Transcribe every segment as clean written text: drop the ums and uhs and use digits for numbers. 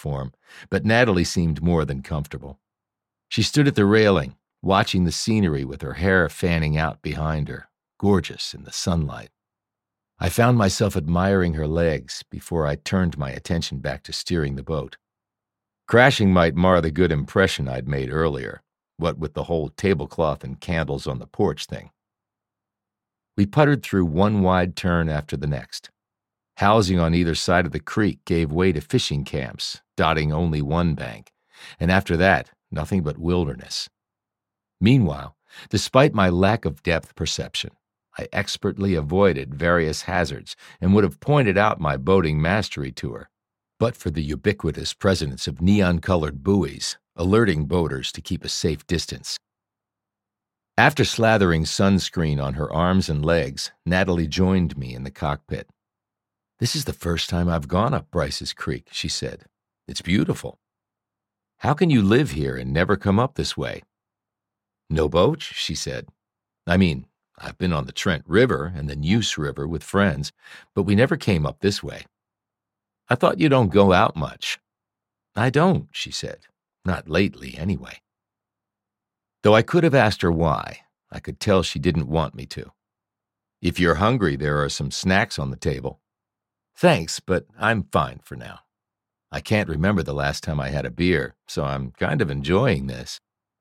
platform, but Natalie seemed more than comfortable. She stood at the railing, watching the scenery with her hair fanning out behind her, gorgeous in the sunlight. I found myself admiring her legs before I turned my attention back to steering the boat. Crashing might mar the good impression I'd made earlier, what with the whole tablecloth and candles on the porch thing. We puttered through one wide turn after the next. Housing on either side of the creek gave way to fishing camps, dotting only one bank, and after that, nothing but wilderness. Meanwhile, despite my lack of depth perception, I expertly avoided various hazards and would have pointed out my boating mastery to her, but for the ubiquitous presence of neon-colored buoys, alerting boaters to keep a safe distance. After slathering sunscreen on her arms and legs, Natalie joined me in the cockpit. "This is the first time I've gone up Bryce's Creek," she said. "It's beautiful. How can you live here and never come up this way?" "No boat," she said. "I mean, I've been on the Trent River and the Neuse River with friends, but we never came up this way." "I thought you don't go out much." "I don't," she said. "Not lately, anyway." Though I could have asked her why, I could tell she didn't want me to. "If you're hungry, there are some snacks on the table." "Thanks, but I'm fine for now. I can't remember the last time I had a beer, so I'm kind of enjoying this."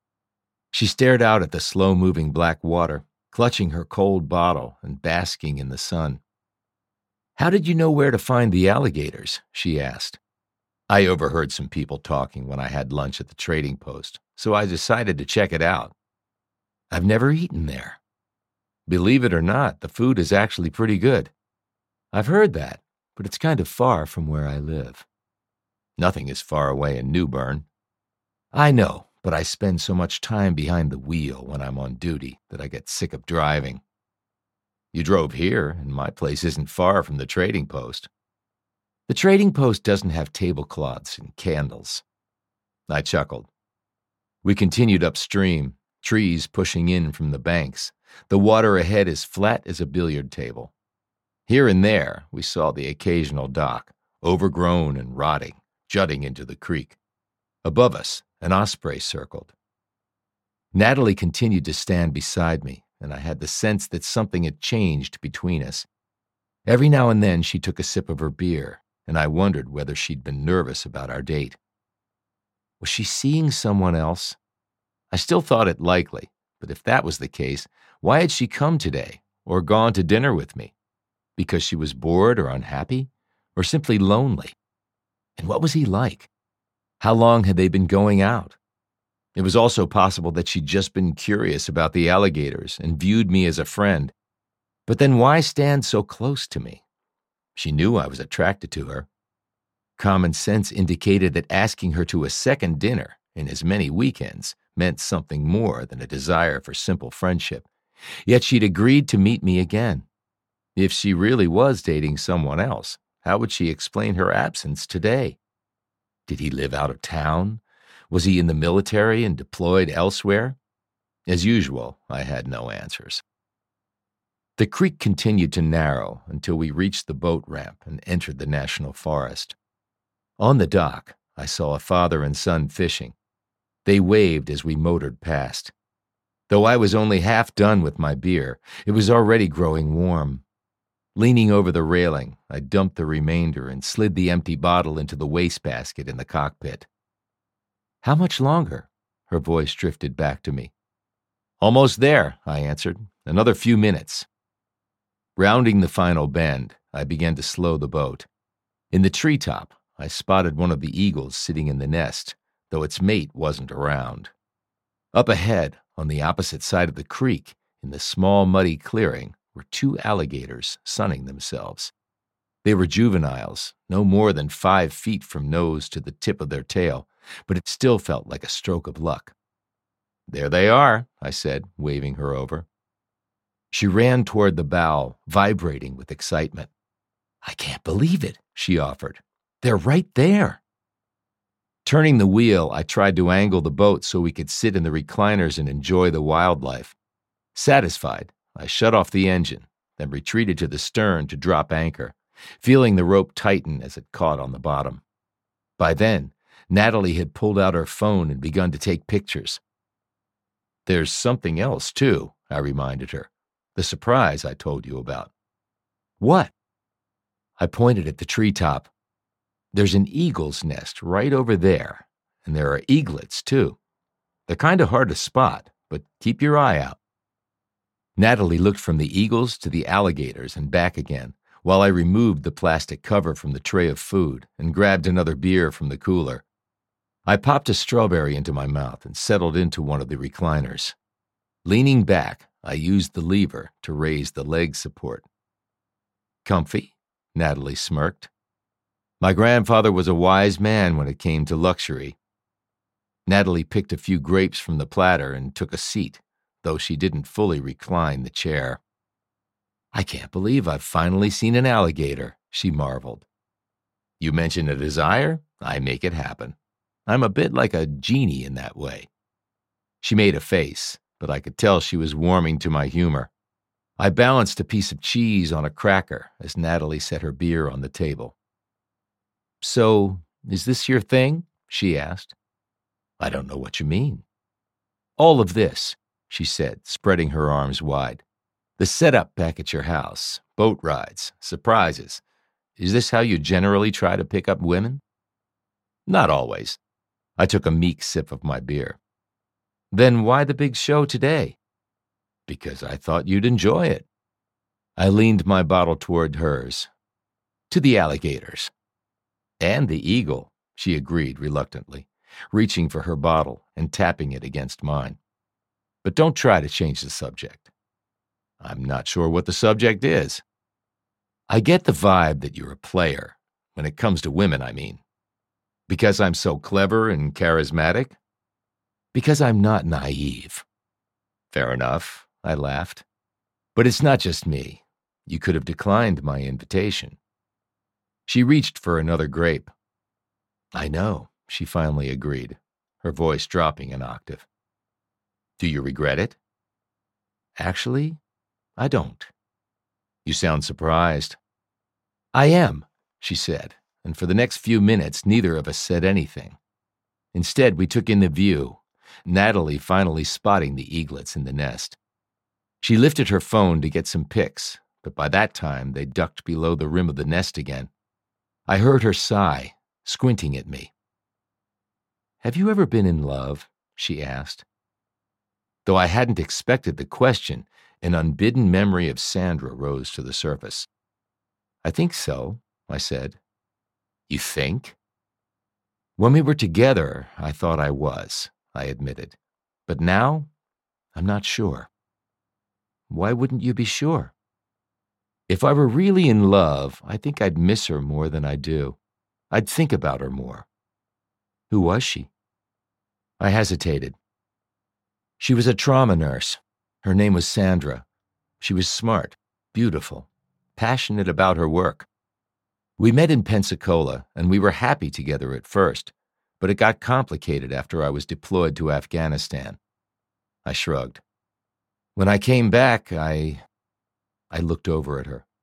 She stared out at the slow-moving black water, clutching her cold bottle and basking in the sun. "How did you know where to find the alligators?" she asked. "I overheard some people talking when I had lunch at the trading post, so I decided to check it out." "I've never eaten there." "Believe it or not, the food is actually pretty good." "I've heard that, but it's kind of far from where I live." "Nothing is far away in New Bern." "I know, but I spend so much time behind the wheel when I'm on duty that I get sick of driving." "You drove here, and my place isn't far from the trading post." "The trading post doesn't have tablecloths and candles." I chuckled. We continued upstream, trees pushing in from the banks. The water ahead as flat as a billiard table. Here and there, we saw the occasional dock, overgrown and rotting, jutting into the creek. Above us, an osprey circled. Natalie continued to stand beside me, and I had the sense that something had changed between us. Every now and then she took a sip of her beer, and I wondered whether she'd been nervous about our date. Was she seeing someone else? I still thought it likely, but if that was the case, why had she come today, or gone to dinner with me? Because she was bored or unhappy, or simply lonely? And what was he like? How long had they been going out? It was also possible that she'd just been curious about the alligators and viewed me as a friend. But then why stand so close to me? She knew I was attracted to her. Common sense indicated that asking her to a second dinner in as many weekends meant something more than a desire for simple friendship. Yet she'd agreed to meet me again. If she really was dating someone else, how would she explain her absence today? Did he live out of town? Was he in the military and deployed elsewhere? As usual, I had no answers. The creek continued to narrow until we reached the boat ramp and entered the national forest. On the dock, I saw a father and son fishing. They waved as we motored past. Though I was only half done with my beer, it was already growing warm. Leaning over the railing, I dumped the remainder and slid the empty bottle into the wastebasket in the cockpit. "How much longer?" Her voice drifted back to me. "Almost there," I answered. "Another few minutes." Rounding the final bend, I began to slow the boat. In the treetop, I spotted one of the eagles sitting in the nest, though its mate wasn't around. Up ahead, on the opposite side of the creek, in the small muddy clearing, were 2 alligators sunning themselves. They were juveniles, no more than 5 feet from nose to the tip of their tail, but it still felt like a stroke of luck. "There they are," I said, waving her over. She ran toward the bow, vibrating with excitement. "I can't believe it," she offered. "They're right there." Turning the wheel, I tried to angle the boat so we could sit in the recliners and enjoy the wildlife. Satisfied, I shut off the engine, then retreated to the stern to drop anchor, feeling the rope tighten as it caught on the bottom. By then, Natalie had pulled out her phone and begun to take pictures. "There's something else, too," I reminded her. "The surprise I told you about." "What?" I pointed at the treetop. "There's an eagle's nest right over there, and there are eaglets, too. They're kind of hard to spot, but keep your eye out." Natalie looked from the eagles to the alligators and back again, while I removed the plastic cover from the tray of food and grabbed another beer from the cooler. I popped a strawberry into my mouth and settled into one of the recliners. Leaning back, I used the lever to raise the leg support. "Comfy?" Natalie smirked. "My grandfather was a wise man when it came to luxury." Natalie picked a few grapes from the platter and took a seat, though she didn't fully recline the chair. "I can't believe I've finally seen an alligator," she marveled. "You mention a desire, I make it happen. I'm a bit like a genie in that way." She made a face, but I could tell she was warming to my humor. I balanced a piece of cheese on a cracker as Natalie set her beer on the table. "So, is this your thing?" she asked. "I don't know what you mean." "All of this," she said, spreading her arms wide. "The setup back at your house, boat rides, surprises. Is this how you generally try to pick up women?" "Not always." I took a meek sip of my beer. "Then why the big show today?" "Because I thought you'd enjoy it." I leaned my bottle toward hers. "To the alligators." "And the eagle," she agreed reluctantly, reaching for her bottle and tapping it against mine. "But don't try to change the subject." "I'm not sure what the subject is." "I get the vibe that you're a player. When it comes to women, I mean." "Because I'm so clever and charismatic?" "Because I'm not naive." "Fair enough," I laughed. "But it's not just me. You could have declined my invitation." She reached for another grape. "I know," she finally agreed, her voice dropping an octave. "Do you regret it?" "Actually, I don't." "You sound surprised." "I am," she said, and for the next few minutes neither of us said anything. Instead, we took in the view, Natalie finally spotting the eaglets in the nest. She lifted her phone to get some pics, but by that time they ducked below the rim of the nest again. I heard her sigh, squinting at me. "Have you ever been in love?" she asked. Though I hadn't expected the question, an unbidden memory of Sandra rose to the surface. "I think so," I said. "You think?" "When we were together, I thought I was," I admitted. "But now, I'm not sure." "Why wouldn't you be sure?" "If I were really in love, I think I'd miss her more than I do. I'd think about her more." "Who was she?" I hesitated. "She was a trauma nurse. Her name was Sandra. She was smart, beautiful, passionate about her work. We met in Pensacola, and we were happy together at first, but it got complicated after I was deployed to Afghanistan." I shrugged. "When I came back, I looked over at her.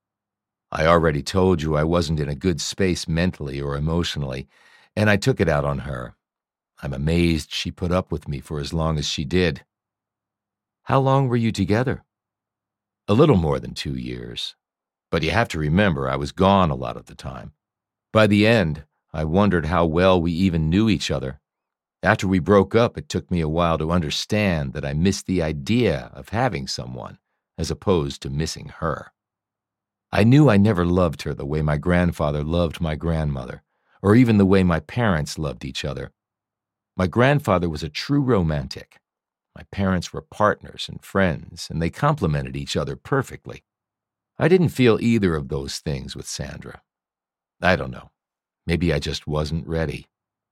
"I already told you I wasn't in a good space mentally or emotionally, and I took it out on her. I'm amazed she put up with me for as long as she did." "How long were you together?" "A little more than 2 years. But you have to remember I was gone a lot of the time. By the end, I wondered how well we even knew each other. After we broke up, it took me a while to understand that I missed the idea of having someone, as opposed to missing her. I knew I never loved her the way my grandfather loved my grandmother, or even the way my parents loved each other. My grandfather was a true romantic. My parents were partners and friends, and they complemented each other perfectly. I didn't feel either of those things with Sandra. I don't know. Maybe I just wasn't ready.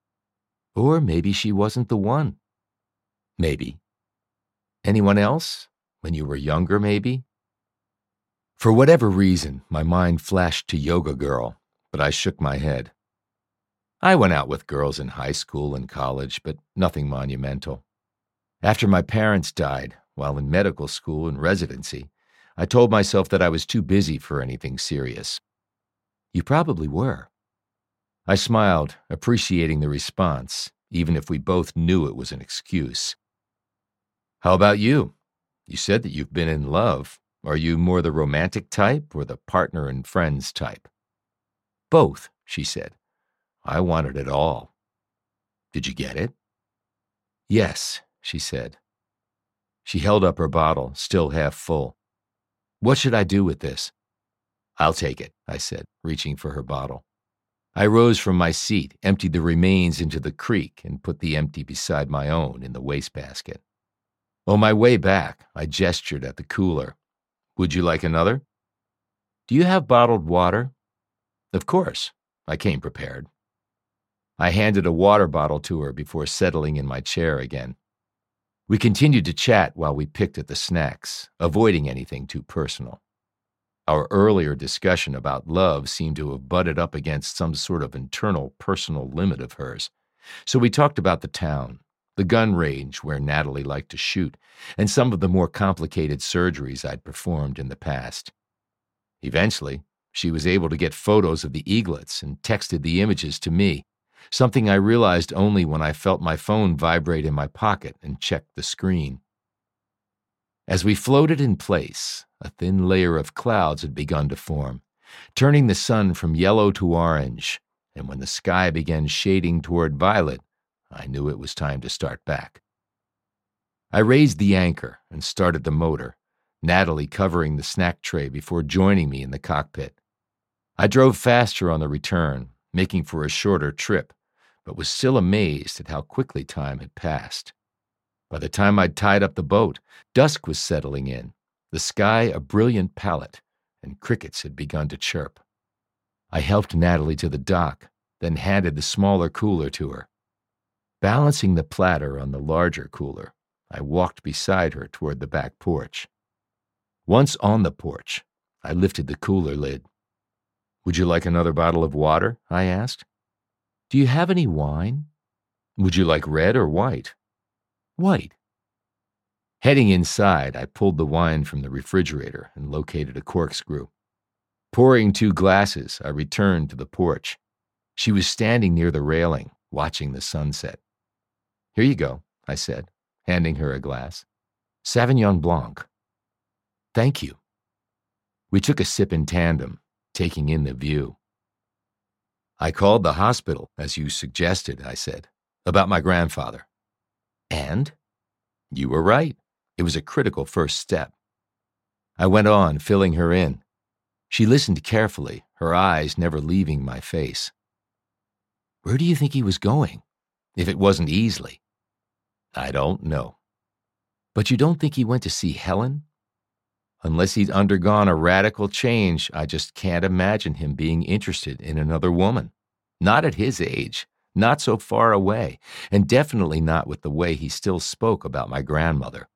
Or maybe she wasn't the one. Maybe. Anyone else? When you were younger, maybe?" For whatever reason, my mind flashed to Yoga Girl, but I shook my head. "I went out with girls in high school and college, but nothing monumental. After my parents died, while in medical school and residency, I told myself that I was too busy for anything serious." "You probably were." I smiled, appreciating the response, even if we both knew it was an excuse. How about you? You said that you've been in love. Are you more the romantic type or the partner and friends type? Both, she said. I wanted it all. Did you get it? Yes, she said. She held up her bottle, still half full. What should I do with this? I'll take it, I said, reaching for her bottle. I rose from my seat, emptied the remains into the creek, and put the empty beside my own in the wastebasket. On my way back, I gestured at the cooler. Would you like another? Do you have bottled water? Of course. I came prepared. I handed a water bottle to her before settling in my chair again. We continued to chat while we picked at the snacks, avoiding anything too personal. Our earlier discussion about love seemed to have butted up against some sort of internal personal limit of hers. So we talked about the town, the gun range where Natalie liked to shoot, and some of the more complicated surgeries I'd performed in the past. Eventually, she was able to get photos of the eaglets and texted the images to me, something I realized only when I felt my phone vibrate in my pocket and checked the screen. As we floated in place, a thin layer of clouds had begun to form, turning the sun from yellow to orange, and when the sky began shading toward violet, I knew it was time to start back. I raised the anchor and started the motor, Natalie covering the snack tray before joining me in the cockpit. I drove faster on the return, making for a shorter trip, but was still amazed at how quickly time had passed. By the time I'd tied up the boat, dusk was settling in, the sky a brilliant palette, and crickets had begun to chirp. I helped Natalie to the dock, then handed the smaller cooler to her. Balancing the platter on the larger cooler, I walked beside her toward the back porch. Once on the porch, I lifted the cooler lid. Would you like another bottle of water? I asked. Do you have any wine? Would you like red or white? White. Heading inside, I pulled the wine from the refrigerator and located a corkscrew. Pouring 2 glasses, I returned to the porch. She was standing near the railing, watching the sunset. Here you go, I said, handing her a glass. Sauvignon Blanc. Thank you. We took a sip in tandem, taking in the view. I called the hospital, as you suggested, I said, about my grandfather. And? You were right. It was a critical first step. I went on, filling her in. She listened carefully, her eyes never leaving my face. Where do you think he was going, if it wasn't Easley? I don't know. But you don't think he went to see Helen? Unless he'd undergone a radical change, I just can't imagine him being interested in another woman. Not at his age, not so far away, and definitely not with the way he still spoke about my grandmother.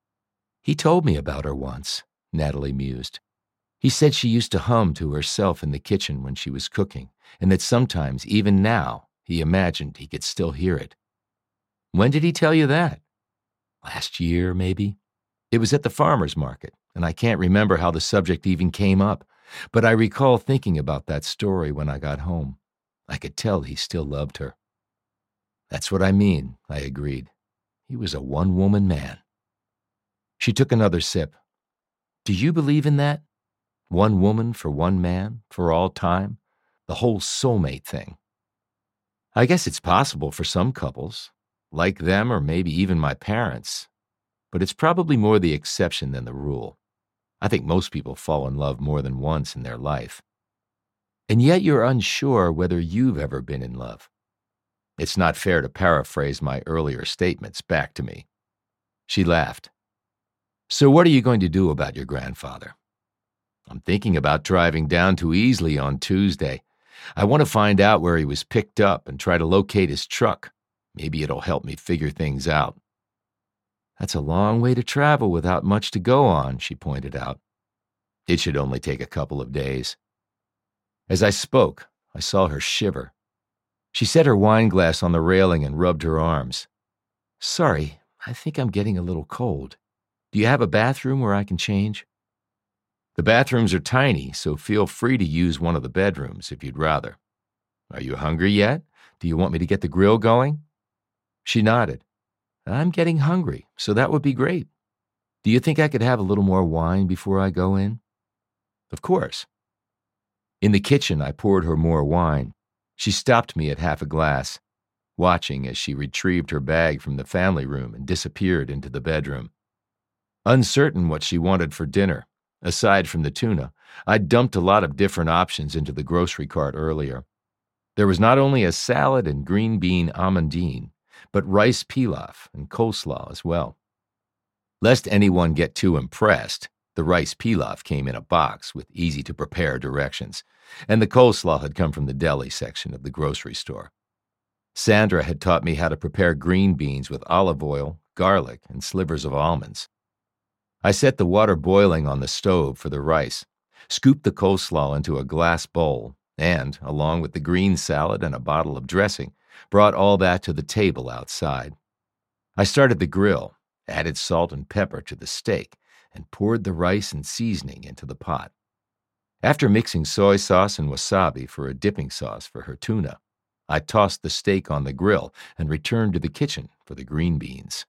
He told me about her once, Natalie mused. He said she used to hum to herself in the kitchen when she was cooking, and that sometimes, even now, he imagined he could still hear it. When did he tell you that? Last year, maybe? It was at the farmer's market, and I can't remember how the subject even came up, but I recall thinking about that story when I got home. I could tell he still loved her. That's what I mean, I agreed. He was a one-woman man. She took another sip. Do you believe in that? One woman for one man, for all time? The whole soulmate thing. I guess it's possible for some couples, like them or maybe even my parents, but it's probably more the exception than the rule. I think most people fall in love more than once in their life. And yet you're unsure whether you've ever been in love. It's not fair to paraphrase my earlier statements back to me. She laughed. So what are you going to do about your grandfather? I'm thinking about driving down to Easley on Tuesday. I want to find out where he was picked up and try to locate his truck. Maybe it'll help me figure things out. That's a long way to travel without much to go on, she pointed out. It should only take a couple of days. As I spoke, I saw her shiver. She set her wine glass on the railing and rubbed her arms. Sorry, I think I'm getting a little cold. Do you have a bathroom where I can change? The bathrooms are tiny, so feel free to use one of the bedrooms if you'd rather. Are you hungry yet? Do you want me to get the grill going? She nodded. I'm getting hungry, so that would be great. Do you think I could have a little more wine before I go in? Of course. In the kitchen, I poured her more wine. She stopped me at half a glass, watching as she retrieved her bag from the family room and disappeared into the bedroom. Uncertain what she wanted for dinner, aside from the tuna, I'd dumped a lot of different options into the grocery cart earlier. There was not only a salad and green bean amandine, but rice pilaf and coleslaw as well. Lest anyone get too impressed, the rice pilaf came in a box with easy-to-prepare directions, and the coleslaw had come from the deli section of the grocery store. Sandra had taught me how to prepare green beans with olive oil, garlic, and slivers of almonds. I set the water boiling on the stove for the rice, scooped the coleslaw into a glass bowl, and, along with the green salad and a bottle of dressing, brought all that to the table outside. I started the grill, added salt and pepper to the steak, and poured the rice and seasoning into the pot. After mixing soy sauce and wasabi for a dipping sauce for her tuna, I tossed the steak on the grill and returned to the kitchen for the green beans.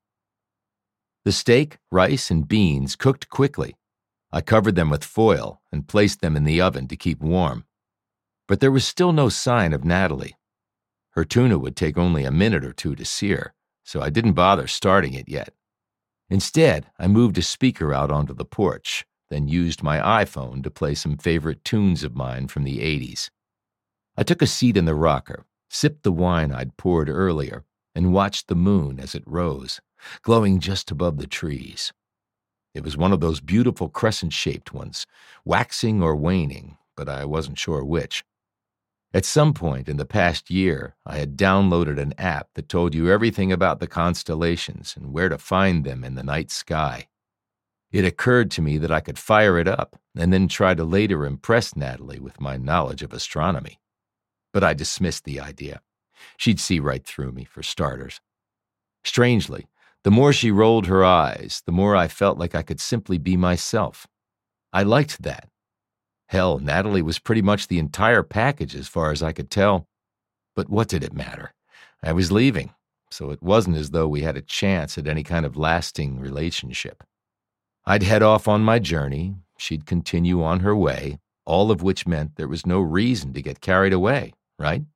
The steak, rice, and beans cooked quickly. I covered them with foil and placed them in the oven to keep warm. But there was still no sign of Natalie. Her tuna would take only a minute or two to sear, so I didn't bother starting it yet. Instead, I moved a speaker out onto the porch, then used my iPhone to play some favorite tunes of mine from the 80s. I took a seat in the rocker, sipped the wine I'd poured earlier, and watched the moon as it rose, glowing just above the trees. It was one of those beautiful crescent-shaped ones, waxing or waning, but I wasn't sure which. At some point in the past year, I had downloaded an app that told you everything about the constellations and where to find them in the night sky. It occurred to me that I could fire it up and then try to later impress Natalie with my knowledge of astronomy. But I dismissed the idea. She'd see right through me, for starters. Strangely, the more she rolled her eyes, the more I felt like I could simply be myself. I liked that. Hell, Natalie was pretty much the entire package as far as I could tell. But what did it matter? I was leaving, so it wasn't as though we had a chance at any kind of lasting relationship. I'd head off on my journey, she'd continue on her way, all of which meant there was no reason to get carried away, right?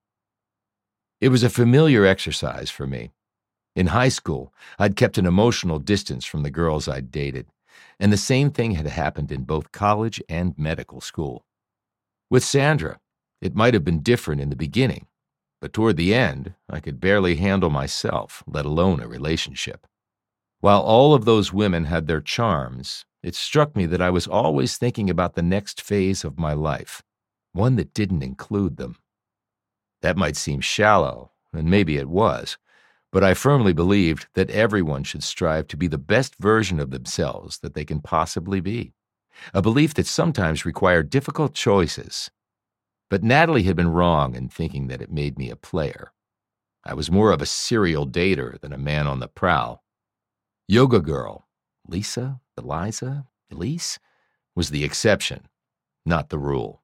It was a familiar exercise for me. In high school, I'd kept an emotional distance from the girls I'd dated, and the same thing had happened in both college and medical school. With Sandra, it might have been different in the beginning, but toward the end, I could barely handle myself, let alone a relationship. While all of those women had their charms, it struck me that I was always thinking about the next phase of my life, one that didn't include them. That might seem shallow, and maybe it was, but I firmly believed that everyone should strive to be the best version of themselves that they can possibly be, a belief that sometimes required difficult choices. But Natalie had been wrong in thinking that it made me a player. I was more of a serial dater than a man on the prowl. Yoga Girl, Lisa, Eliza, Elise, was the exception, not the rule.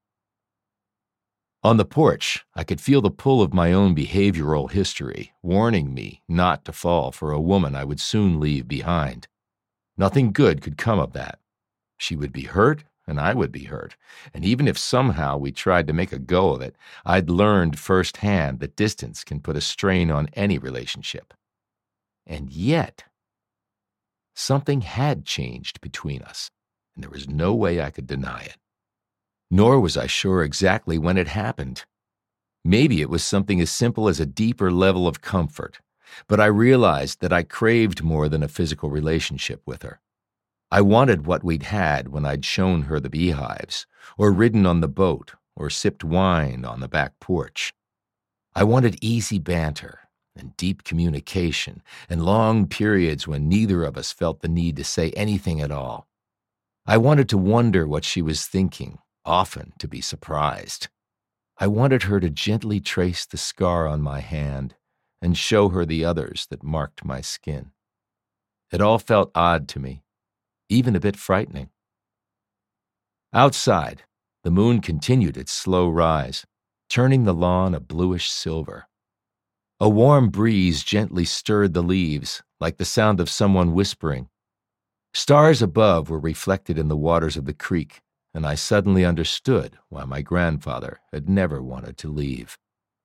On the porch, I could feel the pull of my own behavioral history, warning me not to fall for a woman I would soon leave behind. Nothing good could come of that. She would be hurt, and I would be hurt, and even if somehow we tried to make a go of it, I'd learned firsthand that distance can put a strain on any relationship. And yet, something had changed between us, and there was no way I could deny it. Nor was I sure exactly when it happened. Maybe it was something as simple as a deeper level of comfort, but I realized that I craved more than a physical relationship with her. I wanted what we'd had when I'd shown her the beehives, or ridden on the boat, or sipped wine on the back porch. I wanted easy banter, and deep communication, and long periods when neither of us felt the need to say anything at all. I wanted to wonder what she was thinking, often to be surprised. I wanted her to gently trace the scar on my hand and show her the others that marked my skin. It all felt odd to me, even a bit frightening. Outside, the moon continued its slow rise. turning the lawn a bluish silver. A warm breeze gently stirred the leaves, like the sound of someone whispering. Stars above were reflected in the waters of the creek, and I suddenly understood why my grandfather had never wanted to leave.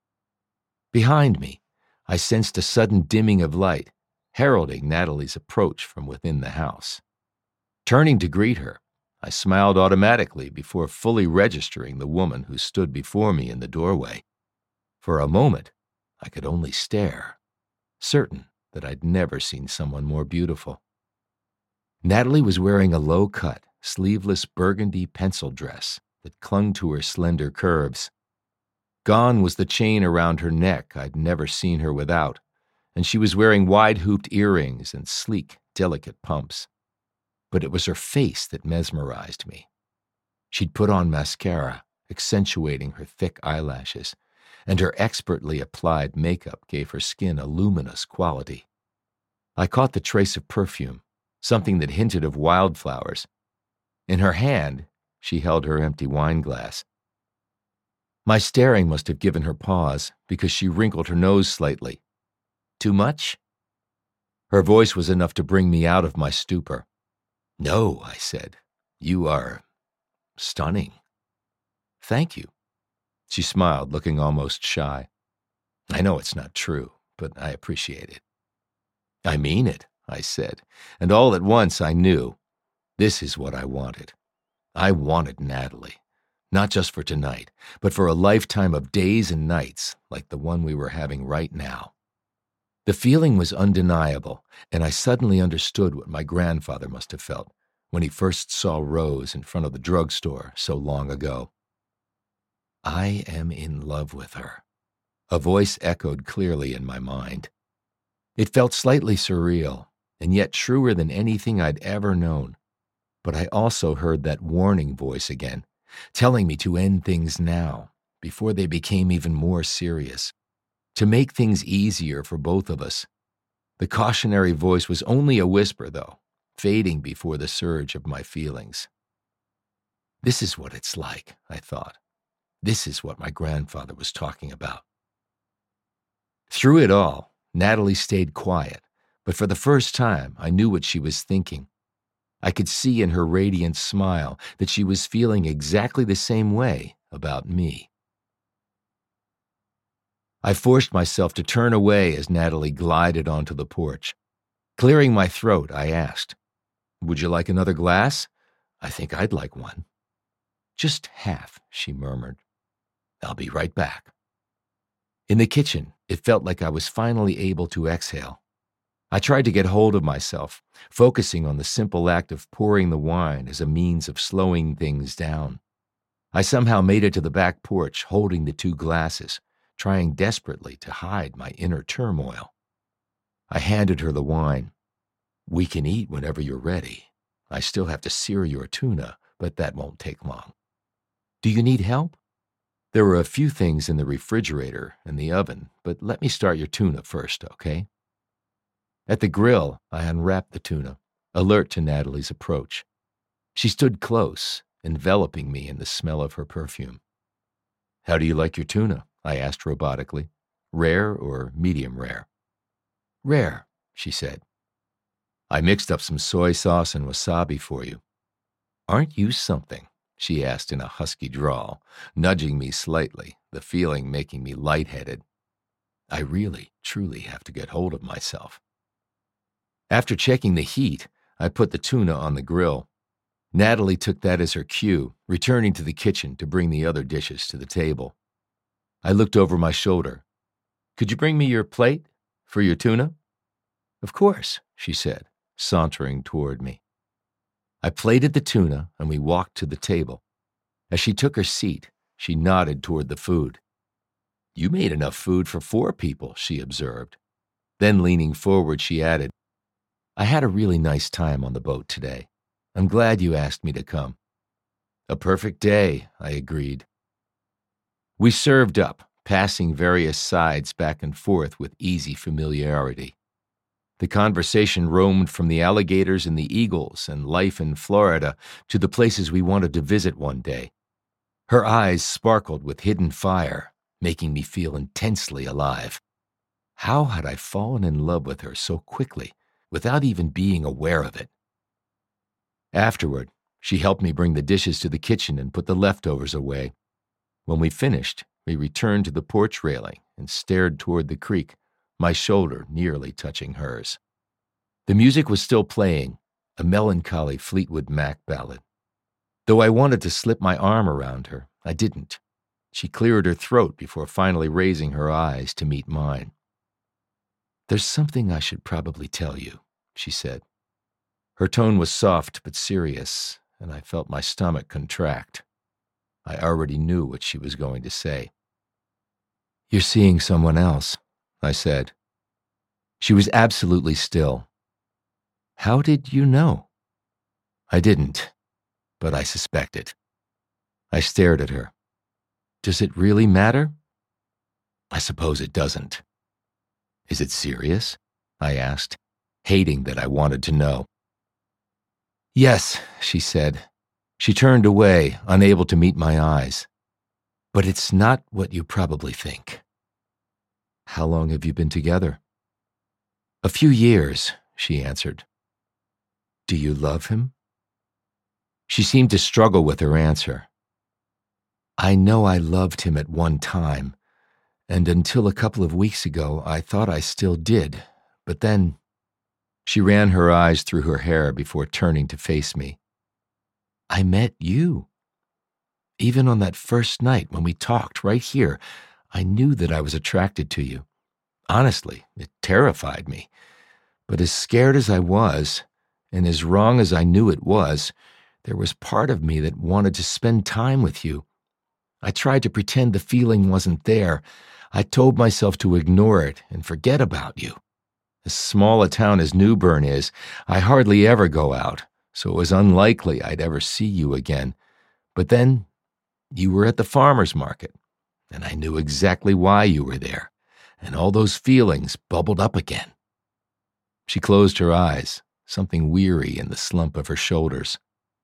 Behind me, I sensed a sudden dimming of light, heralding Natalie's approach from within the house. Turning to greet her, I smiled automatically before fully registering the woman who stood before me in the doorway. For a moment, I could only stare, certain that I'd never seen someone more beautiful. Natalie was wearing a low-cut, sleeveless burgundy pencil dress that clung to her slender curves. Gone was the chain around her neck I'd never seen her without, and she was wearing wide-hooped earrings and sleek, delicate pumps. But it was her face that mesmerized me. She'd put on mascara, accentuating her thick eyelashes, and her expertly applied makeup gave her skin a luminous quality. I caught the trace of perfume, something that hinted of wildflowers. In her hand, she held her empty wine glass. My staring must have given her pause, because she wrinkled her nose slightly. Too much? Her voice was enough to bring me out of my stupor. No, I said. You are stunning. Thank you. She smiled, looking almost shy. I know it's not true, but I appreciate it. I mean it, I said, and all at once I knew. This is what I wanted. I wanted Natalie, not just for tonight, but for a lifetime of days and nights like the one we were having right now. The feeling was undeniable, and I suddenly understood what my grandfather must have felt when he first saw Rose in front of the drugstore so long ago. I am in love with her. A voice echoed clearly in my mind. It felt slightly surreal, and yet truer than anything I'd ever known. But I also heard that warning voice again, telling me to end things now, before they became even more serious. To make things easier for both of us. The cautionary voice was only a whisper, though, fading before the surge of my feelings. This is what it's like, I thought. This is what my grandfather was talking about. Through it all, Natalie stayed quiet, but for the first time, I knew what she was thinking. I could see in her radiant smile that she was feeling exactly the same way about me. I forced myself to turn away as Natalie glided onto the porch. Clearing my throat, I asked, "Would you like another glass? I think I'd like one." "Just half," she murmured. "I'll be right back." In the kitchen, it felt like I was finally able to exhale. I tried to get hold of myself, focusing on the simple act of pouring the wine as a means of slowing things down. I somehow made it to the back porch holding the two glasses, trying desperately to hide my inner turmoil. I handed her the wine. "We can eat whenever you're ready. I still have to sear your tuna, but that won't take long. Do you need help? There are a few things in the refrigerator and the oven, but let me start your tuna first, okay?" At the grill, I unwrapped the tuna, alert to Natalie's approach. She stood close, enveloping me in the smell of her perfume. "How do you like your tuna?" I asked robotically. "Rare or medium rare?" "Rare," she said. "I mixed up some soy sauce and wasabi for you." "Aren't you something?" she asked in a husky drawl, nudging me slightly, the feeling making me lightheaded. I really, truly have to get hold of myself. After checking the heat, I put the tuna on the grill. Natalie took that as her cue, returning to the kitchen to bring the other dishes to the table. I looked over my shoulder. "Could you bring me your plate for your tuna?" "Of course," she said, sauntering toward me. I plated the tuna and we walked to the table. As she took her seat, she nodded toward the food. "You made enough food for 4 people, she observed. Then leaning forward, she added, "I had a really nice time on the boat today. I'm glad you asked me to come." "A perfect day," I agreed. We served up, passing various sides back and forth with easy familiarity. The conversation roamed from the alligators and the eagles and life in Florida to the places we wanted to visit one day. Her eyes sparkled with hidden fire, making me feel intensely alive. How had I fallen in love with her so quickly, without even being aware of it? Afterward, she helped me bring the dishes to the kitchen and put the leftovers away. When we finished, we returned to the porch railing and stared toward the creek, my shoulder nearly touching hers. The music was still playing, a melancholy Fleetwood Mac ballad. Though I wanted to slip my arm around her, I didn't. She cleared her throat before finally raising her eyes to meet mine. "There's something I should probably tell you," she said. Her tone was soft but serious, and I felt my stomach contract. I already knew what she was going to say. "You're seeing someone else," I said. She was absolutely still. "How did you know?" I didn't, but I suspected. I stared at her. "Does it really matter?" "I suppose it doesn't." "Is it serious?" I asked, hating that I wanted to know. "Yes," she said. She turned away, unable to meet my eyes. "But it's not what you probably think." "How long have you been together?" "A few years," she answered. "Do you love him?" She seemed to struggle with her answer. "I know I loved him at one time, and until a couple of weeks ago, I thought I still did, but then—" She ran her eyes through her hair before turning to face me. "I met you. Even on that first night when we talked right here, I knew that I was attracted to you. Honestly, it terrified me. But as scared as I was, and as wrong as I knew it was, there was part of me that wanted to spend time with you. I tried to pretend the feeling wasn't there. I told myself to ignore it and forget about you. As small a town as Newbern is, I hardly ever go out, so it was unlikely I'd ever see you again. But then, you were at the farmer's market, and I knew exactly why you were there, and all those feelings bubbled up again." She closed her eyes, something weary in the slump of her shoulders.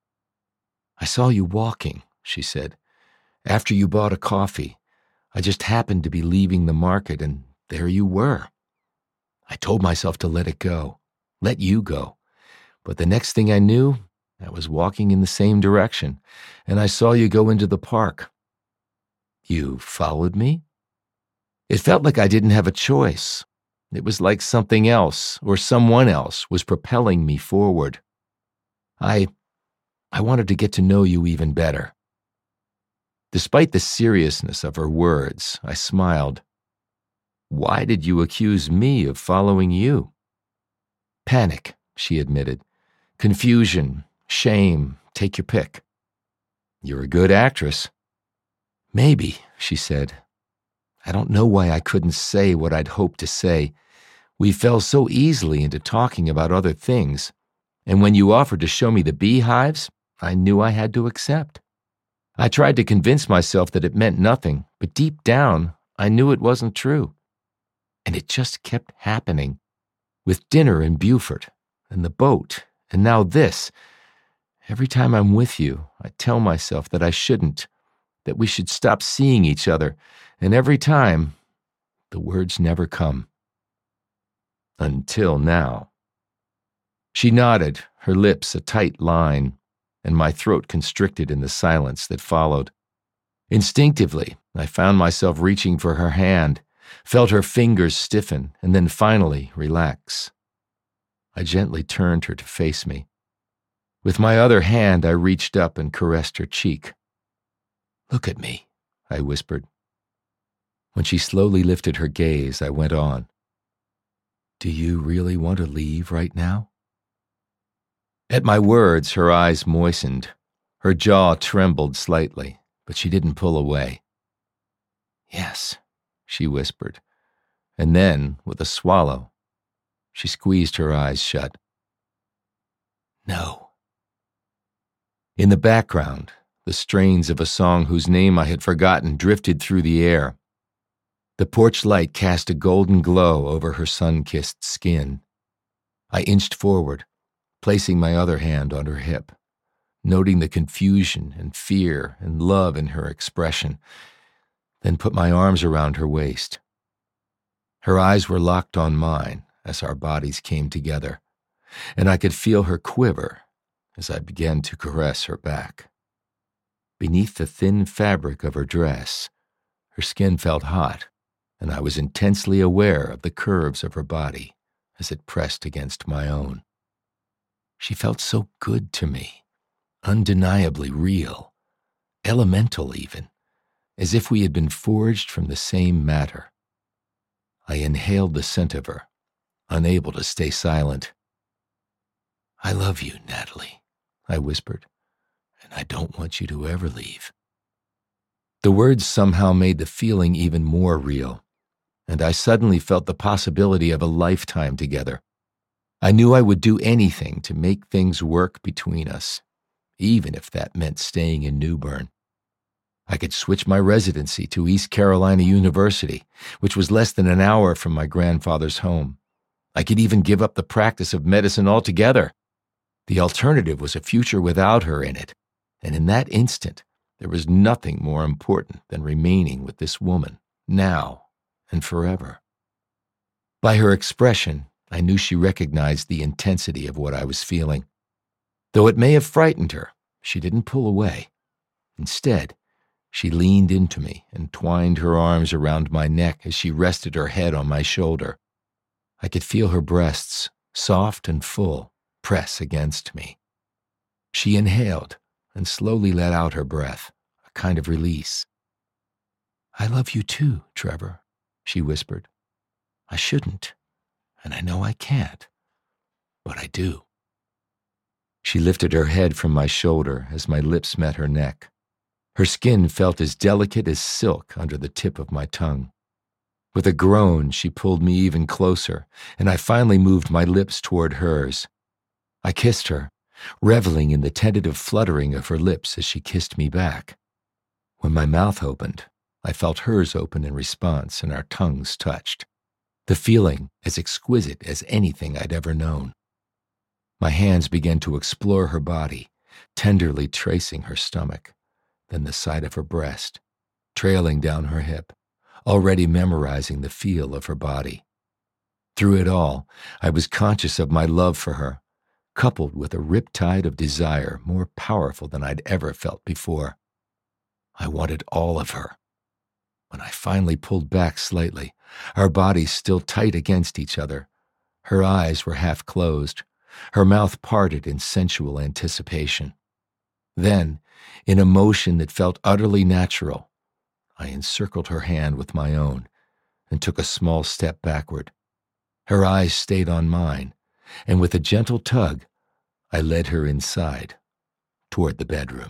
"I saw you walking," she said, "after you bought a coffee. I just happened to be leaving the market, and there you were. I told myself to let it go, let you go. But the next thing I knew, I was walking in the same direction, and I saw you go into the park. You followed me? It felt like I didn't have a choice. It was like something else or someone else was propelling me forward. I wanted to get to know you even better." Despite the seriousness of her words, I smiled. "Why did you accuse me of following you?" "Panic," she admitted. "Confusion, shame, take your pick." "You're a good actress." "Maybe," she said. "I don't know why I couldn't say what I'd hoped to say. We fell so easily into talking about other things, and when you offered to show me the beehives, I knew I had to accept. I tried to convince myself that it meant nothing, but deep down, I knew it wasn't true. And it just kept happening. With dinner in Beaufort, and the boat, and now this. Every time I'm with you, I tell myself that I shouldn't, that we should stop seeing each other, and every time, the words never come. Until now." She nodded, her lips a tight line, and my throat constricted in the silence that followed. Instinctively, I found myself reaching for her hand, felt her fingers stiffen, and then finally relax. I gently turned her to face me. With my other hand, I reached up and caressed her cheek. "Look at me," I whispered. When she slowly lifted her gaze, I went on. "Do you really want to leave right now?" At my words, her eyes moistened. Her jaw trembled slightly, but she didn't pull away. "Yes," she whispered, and then, with a swallow, she squeezed her eyes shut. "No." In the background, the strains of a song whose name I had forgotten drifted through the air. The porch light cast a golden glow over her sun-kissed skin. I inched forward, placing my other hand on her hip. noting the confusion and fear and love in her expression, then put my arms around her waist. Her eyes were locked on mine as our bodies came together, and I could feel her quiver as I began to caress her back. Beneath the thin fabric of her dress, her skin felt hot, and I was intensely aware of the curves of her body as it pressed against my own. She felt so good to me, undeniably real, elemental even, as if we had been forged from the same matter. I inhaled the scent of her, unable to stay silent. "I love you, Natalie," I whispered, "and I don't want you to ever leave." The words somehow made the feeling even more real, and I suddenly felt the possibility of a lifetime together. I knew I would do anything to make things work between us, even if that meant staying in New Bern. I could switch my residency to East Carolina University, which was less than an hour from my grandfather's home. I could even give up the practice of medicine altogether. The alternative was a future without her in it, and in that instant, there was nothing more important than remaining with this woman, now and forever. By her expression, I knew she recognized the intensity of what I was feeling. Though it may have frightened her, she didn't pull away. Instead, she leaned into me and twined her arms around my neck as she rested her head on my shoulder. I could feel her breasts, soft and full, press against me. She inhaled and slowly let out her breath, a kind of release. "I love you too, Trevor," she whispered. "I shouldn't, and I know I can't, but I do." She lifted her head from my shoulder as my lips met her neck. Her skin felt as delicate as silk under the tip of my tongue. With a groan, she pulled me even closer, and I finally moved my lips toward hers. I kissed her, reveling in the tentative fluttering of her lips as she kissed me back. When my mouth opened, I felt hers open in response, and our tongues touched. The feeling as exquisite as anything I'd ever known. My hands began to explore her body, tenderly tracing her stomach, then the side of her breast, trailing down her hip, already memorizing the feel of her body. Through it all, I was conscious of my love for her, coupled with a riptide of desire more powerful than I'd ever felt before. I wanted all of her. When I finally pulled back slightly, our bodies still tight against each other, her eyes were half closed, her mouth parted in sensual anticipation. Then, in a motion that felt utterly natural, I encircled her hand with my own and took a small step backward. Her eyes stayed on mine, and with a gentle tug, I led her inside, toward the bedroom.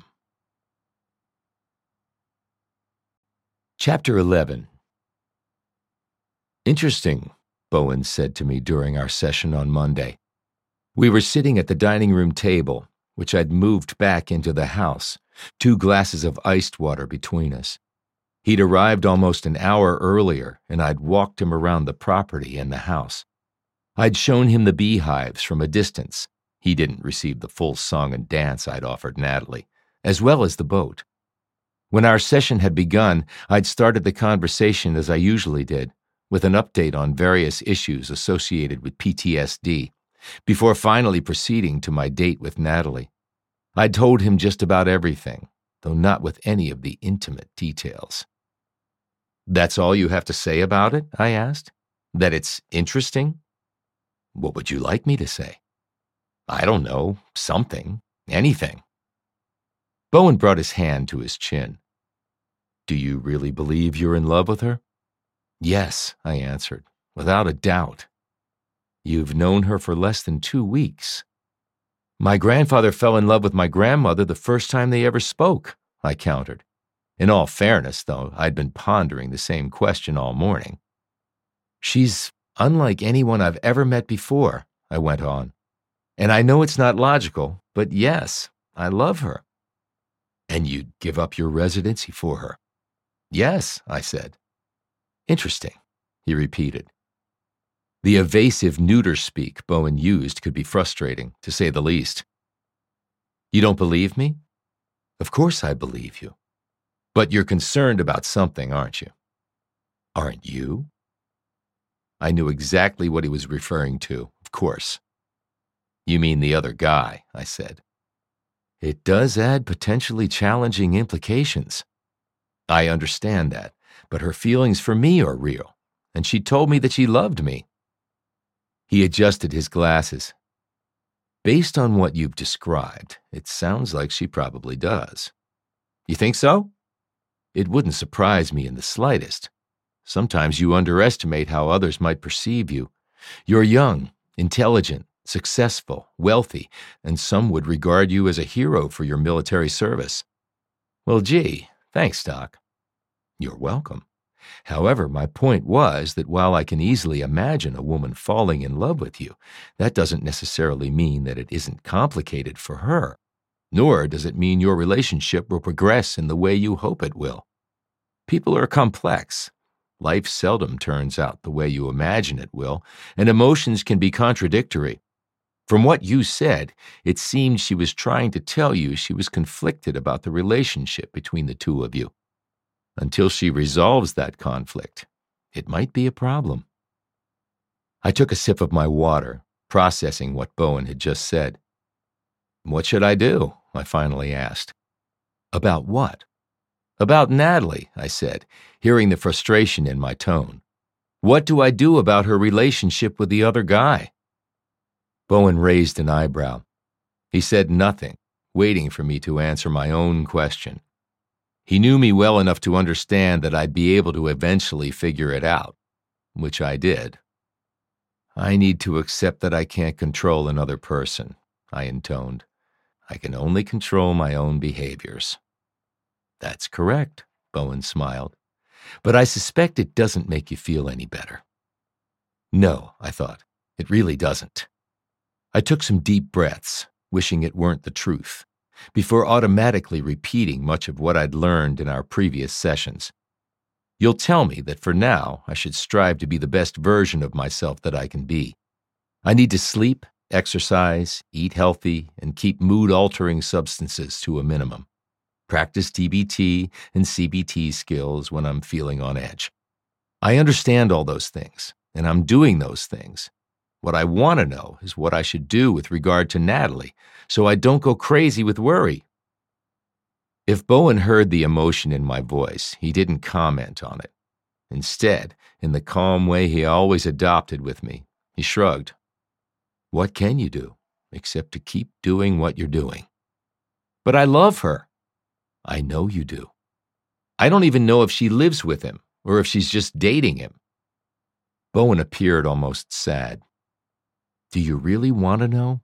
Chapter 11. "Interesting," Bowen said to me during our session on Monday. We were sitting at the dining room table, which I'd moved back into the house, 2 glasses of iced water between us. He'd arrived almost an hour earlier, and I'd walked him around the property and the house. I'd shown him the beehives from a distance. He didn't receive the full song and dance I'd offered Natalie, as well as the boat. When our session had begun, I'd started the conversation as I usually did, with an update on various issues associated with PTSD, before finally proceeding to my date with Natalie. I'd told him just about everything, though not with any of the intimate details. "That's all you have to say about it?" I asked. "That it's interesting?" "What would you like me to say?" "I don't know, something, anything." Bowen brought his hand to his chin. "Do you really believe you're in love with her?" "Yes," I answered, "without a doubt." "You've known her for less than 2 weeks." "My grandfather fell in love with my grandmother the first time they ever spoke," I countered. In all fairness, though, I'd been pondering the same question all morning. "She's unlike anyone I've ever met before," I went on. "And I know it's not logical, but yes, I love her." "And you'd give up your residency for her?" "Yes," I said. "Interesting," he repeated. The evasive neuter speak Bowen used could be frustrating, to say the least. You don't believe me? Of course I believe you. But you're concerned about something, aren't you? Aren't you? I knew exactly what he was referring to, of course. You mean the other guy, I said. It does add potentially challenging implications. I understand that, but her feelings for me are real, and she told me that she loved me. He adjusted his glasses. Based on what you've described, it sounds like she probably does. You think so? It wouldn't surprise me in the slightest. Sometimes you underestimate how others might perceive you. You're young, intelligent, successful, wealthy, and some would regard you as a hero for your military service. Well, gee, thanks, Doc. You're welcome. However, my point was that while I can easily imagine a woman falling in love with you, that doesn't necessarily mean that it isn't complicated for her, nor does it mean your relationship will progress in the way you hope it will. People are complex. Life seldom turns out the way you imagine it will, and emotions can be contradictory. From what you said, it seemed she was trying to tell you she was conflicted about the relationship between the two of you. Until she resolves that conflict, it might be a problem. I took a sip of my water, processing what Bowen had just said. What should I do? I finally asked. About what? About Natalie, I said, hearing the frustration in my tone. What do I do about her relationship with the other guy? Bowen raised an eyebrow. He said nothing, waiting for me to answer my own question. He knew me well enough to understand that I'd be able to eventually figure it out, which I did. I need to accept that I can't control another person, I intoned. I can only control my own behaviors. That's correct, Bowen smiled. But I suspect it doesn't make you feel any better. No, I thought, it really doesn't. I took some deep breaths, wishing it weren't the truth, before automatically repeating much of what I'd learned in our previous sessions. You'll tell me that for now, I should strive to be the best version of myself that I can be. I need to sleep, exercise, eat healthy, and keep mood-altering substances to a minimum. Practice DBT and CBT skills when I'm feeling on edge. I understand all those things, and I'm doing those things. What I want to know is what I should do with regard to Natalie, so I don't go crazy with worry. If Bowen heard the emotion in my voice, he didn't comment on it. Instead, in the calm way he always adopted with me, he shrugged. What can you do, except to keep doing what you're doing? But I love her. I know you do. I don't even know if she lives with him, or if she's just dating him. Bowen appeared almost sad. Do you really want to know?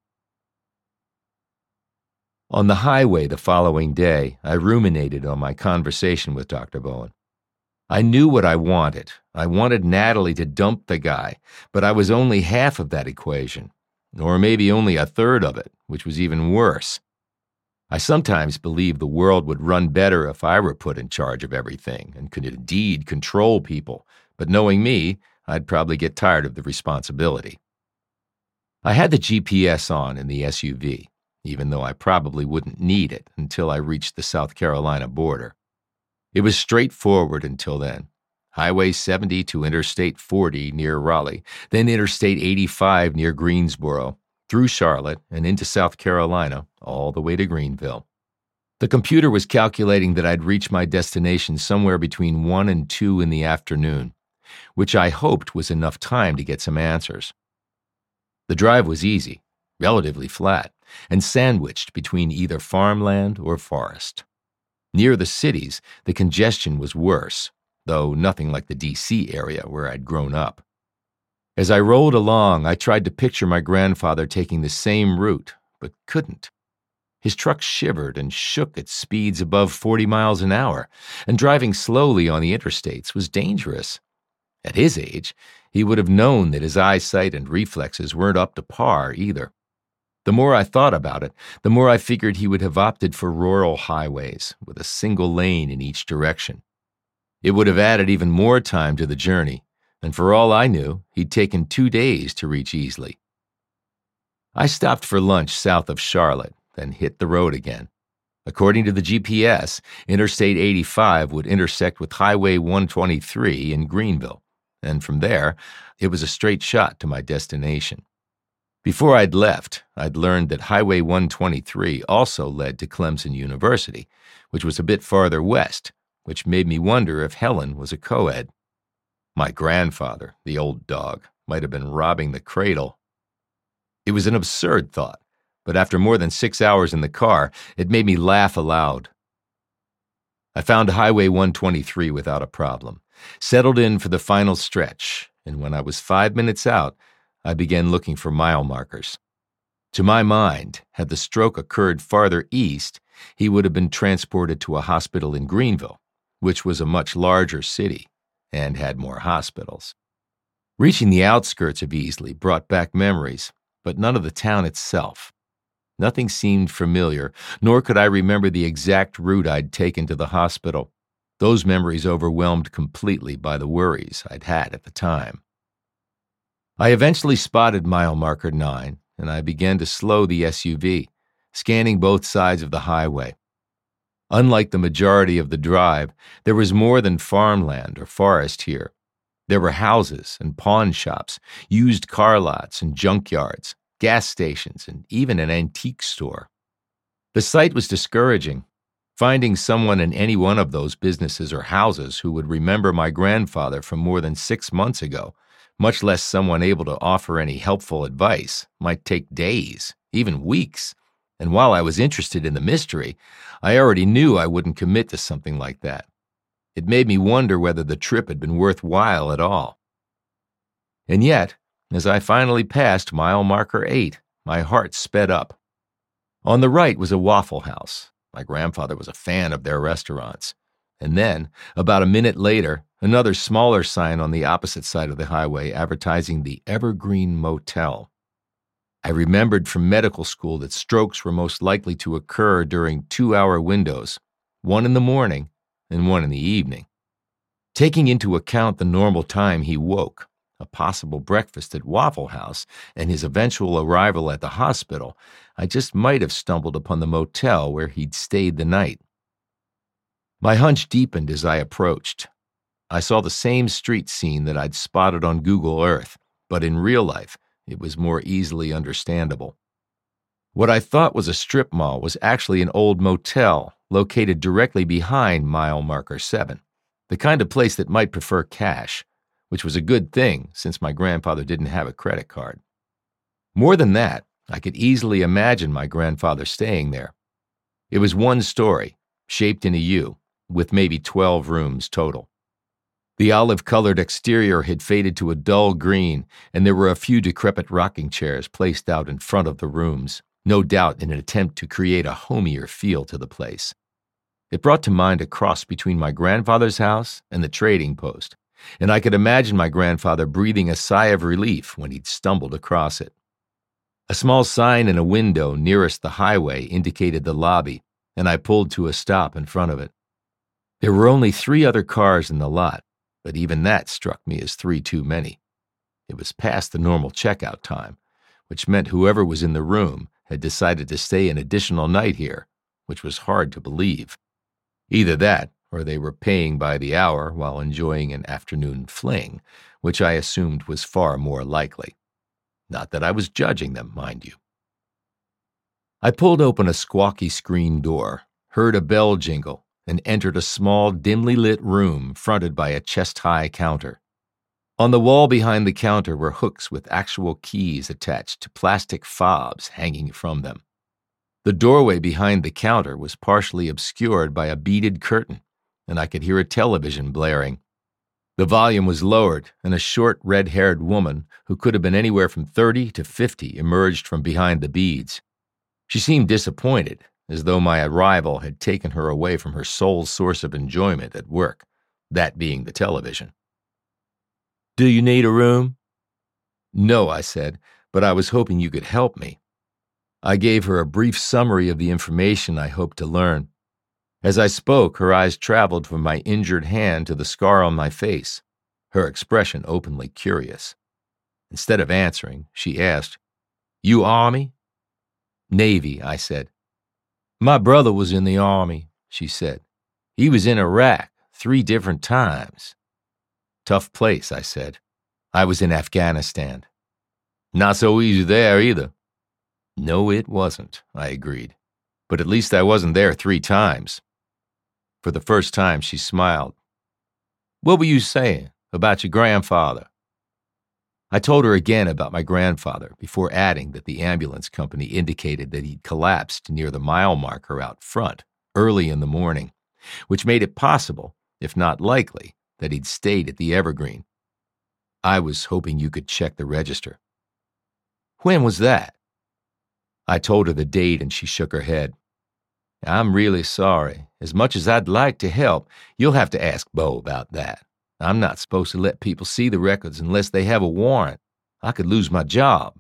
On the highway the following day, I ruminated on my conversation with Dr. Bowen. I knew what I wanted. I wanted Natalie to dump the guy, but I was only half of that equation, or maybe only a third of it, which was even worse. I sometimes believed the world would run better if I were put in charge of everything and could indeed control people, but knowing me, I'd probably get tired of the responsibility. I had the GPS on in the SUV, even though I probably wouldn't need it until I reached the South Carolina border. It was straightforward until then. Highway 70 to Interstate 40 near Raleigh, then Interstate 85 near Greensboro, through Charlotte and into South Carolina, all the way to Greenville. The computer was calculating that I'd reach my destination somewhere between 1 and 2 in the afternoon, which I hoped was enough time to get some answers. The drive was easy, relatively flat, and sandwiched between either farmland or forest. Near the cities, the congestion was worse, though nothing like the D.C. area where I'd grown up. As I rolled along, I tried to picture my grandfather taking the same route, but couldn't. His truck shivered and shook at speeds above 40 miles an hour, and driving slowly on the interstates was dangerous. At his age, he would have known that his eyesight and reflexes weren't up to par either. The more I thought about it, the more I figured he would have opted for rural highways with a single lane in each direction. It would have added even more time to the journey, and for all I knew, he'd taken 2 days to reach Easley. I stopped for lunch south of Charlotte, then hit the road again. According to the GPS, Interstate 85 would intersect with Highway 123 in Greenville, and from there, it was a straight shot to my destination. Before I'd left, I'd learned that Highway 123 also led to Clemson University, which was a bit farther west, which made me wonder if Helen was a co-ed. My grandfather, the old dog, might have been robbing the cradle. It was an absurd thought, but after more than 6 hours in the car, it made me laugh aloud. I found Highway 123 without a problem, settled in for the final stretch, and when I was 5 minutes out, I began looking for mile markers. To my mind, had the stroke occurred farther east, he would have been transported to a hospital in Greenville, which was a much larger city and had more hospitals. Reaching the outskirts of Easley brought back memories, but none of the town itself. Nothing seemed familiar, nor could I remember the exact route I'd taken to the hospital. Those memories overwhelmed completely by the worries I'd had at the time. I eventually spotted mile marker 9, and I began to slow the SUV, scanning both sides of the highway. Unlike the majority of the drive, there was more than farmland or forest here. There were houses and pawn shops, used car lots and junkyards, gas stations, and even an antique store. The sight was discouraging. Finding someone in any one of those businesses or houses who would remember my grandfather from more than 6 months ago, much less someone able to offer any helpful advice, might take days, even weeks. And while I was interested in the mystery, I already knew I wouldn't commit to something like that. It made me wonder whether the trip had been worthwhile at all. And yet, as I finally passed mile marker 8, my heart sped up. On the right was a Waffle House. My grandfather was a fan of their restaurants. And then, about a minute later, another smaller sign on the opposite side of the highway advertising the Evergreen Motel. I remembered from medical school that strokes were most likely to occur during 2-hour windows, one in the morning and one in the evening. Taking into account the normal time he woke, a possible breakfast at Waffle House, and his eventual arrival at the hospital, I just might have stumbled upon the motel where he'd stayed the night. My hunch deepened as I approached. I saw the same street scene that I'd spotted on Google Earth, but in real life, it was more easily understandable. What I thought was a strip mall was actually an old motel located directly behind mile marker 7, the kind of place that might prefer cash, which was a good thing since my grandfather didn't have a credit card. More than that, I could easily imagine my grandfather staying there. It was one story, shaped in a U, with maybe 12 rooms total. The olive-colored exterior had faded to a dull green, and there were a few decrepit rocking chairs placed out in front of the rooms, no doubt in an attempt to create a homier feel to the place. It brought to mind a cross between my grandfather's house and the trading post, and I could imagine my grandfather breathing a sigh of relief when he'd stumbled across it. A small sign in a window nearest the highway indicated the lobby, and I pulled to a stop in front of it. There were only 3 other cars in the lot, but even that struck me as 3 too many. It was past the normal checkout time, which meant whoever was in the room had decided to stay an additional night here, which was hard to believe. Either that, or they were paying by the hour while enjoying an afternoon fling, which I assumed was far more likely. Not that I was judging them, mind you. I pulled open a squawky screen door, heard a bell jingle, and entered a small, dimly lit room fronted by a chest-high counter. On the wall behind the counter were hooks with actual keys attached to plastic fobs hanging from them. The doorway behind the counter was partially obscured by a beaded curtain, and I could hear a television blaring. The volume was lowered, and a short, red-haired woman, who could have been anywhere from 30 to 50, emerged from behind the beads. She seemed disappointed, as though my arrival had taken her away from her sole source of enjoyment at work, that being the television. "Do you need a room?" "No," I said, "but I was hoping you could help me." I gave her a brief summary of the information I hoped to learn. As I spoke, her eyes traveled from my injured hand to the scar on my face, her expression openly curious. Instead of answering, she asked, "You Army?" "Navy," I said. My brother was in the Army, she said. He was in Iraq 3 different times. Tough place, I said. I was in Afghanistan. Not so easy there either. No, it wasn't, I agreed. But at least I wasn't there 3 times. For the first time, she smiled. What were you saying about your grandfather? I told her again about my grandfather before adding that the ambulance company indicated that he'd collapsed near the mile marker out front early in the morning, which made it possible, if not likely, that he'd stayed at the Evergreen. I was hoping you could check the register. When was that? I told her the date and she shook her head. I'm really sorry. As much as I'd like to help, you'll have to ask Bo about that. I'm not supposed to let people see the records unless they have a warrant. I could lose my job.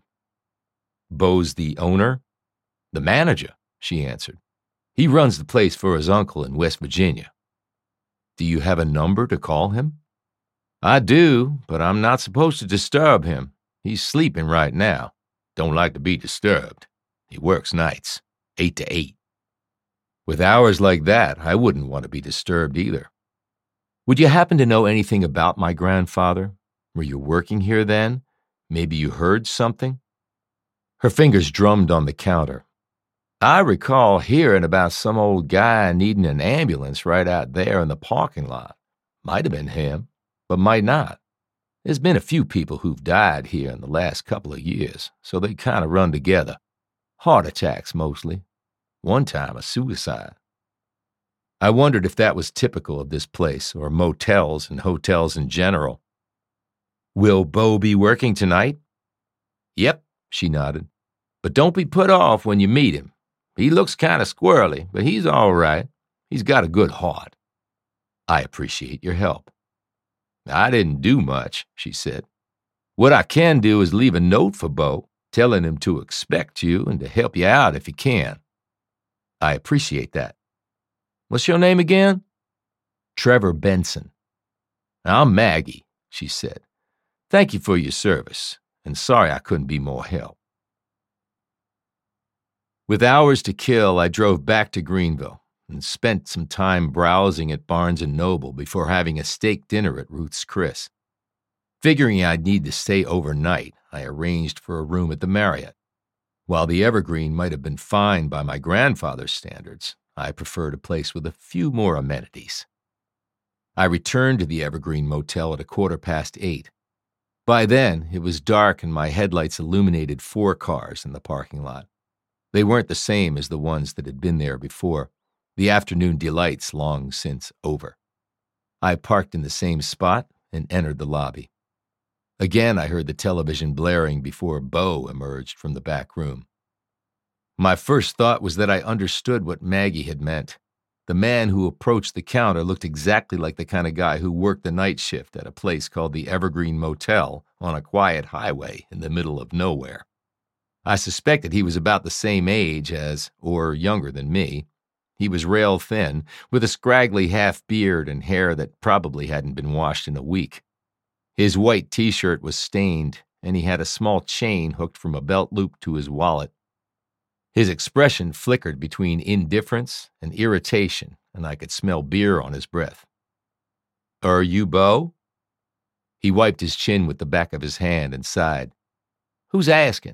Bo's the owner? The manager, she answered. He runs the place for his uncle in West Virginia. Do you have a number to call him? I do, but I'm not supposed to disturb him. He's sleeping right now. Don't like to be disturbed. He works nights, 8 to 8. With hours like that, I wouldn't want to be disturbed either. Would you happen to know anything about my grandfather? Were you working here then? Maybe you heard something? Her fingers drummed on the counter. I recall hearing about some old guy needing an ambulance right out there in the parking lot. Might have been him, but might not. There's been a few people who've died here in the last couple of years, so they kind of run together. Heart attacks, mostly. One time, a suicide. I wondered if that was typical of this place, or motels and hotels in general. Will Bo be working tonight? Yep, she nodded. But don't be put off when you meet him. He looks kind of squirrely, but he's all right. He's got a good heart. I appreciate your help. I didn't do much, she said. What I can do is leave a note for Bo, telling him to expect you and to help you out if he can. I appreciate that. What's your name again? Trevor Benson. I'm Maggie, she said. Thank you for your service, and sorry I couldn't be more help. With hours to kill, I drove back to Greenville and spent some time browsing at Barnes & Noble before having a steak dinner at Ruth's Chris. Figuring I'd need to stay overnight, I arranged for a room at the Marriott. While the Evergreen might have been fine by my grandfather's standards, I preferred a place with a few more amenities. I returned to the Evergreen Motel at 8:15. By then, it was dark and my headlights illuminated 4 cars in the parking lot. They weren't the same as the ones that had been there before, the afternoon delights long since over. I parked in the same spot and entered the lobby. Again, I heard the television blaring before Bo emerged from the back room. My first thought was that I understood what Maggie had meant. The man who approached the counter looked exactly like the kind of guy who worked the night shift at a place called the Evergreen Motel on a quiet highway in the middle of nowhere. I suspected he was about the same age as, or younger than me. He was rail thin, with a scraggly half beard and hair that probably hadn't been washed in a week. His white t-shirt was stained, and he had a small chain hooked from a belt loop to his wallet. His expression flickered between indifference and irritation, and I could smell beer on his breath. Are you Bo? He wiped his chin with the back of his hand and sighed. Who's asking?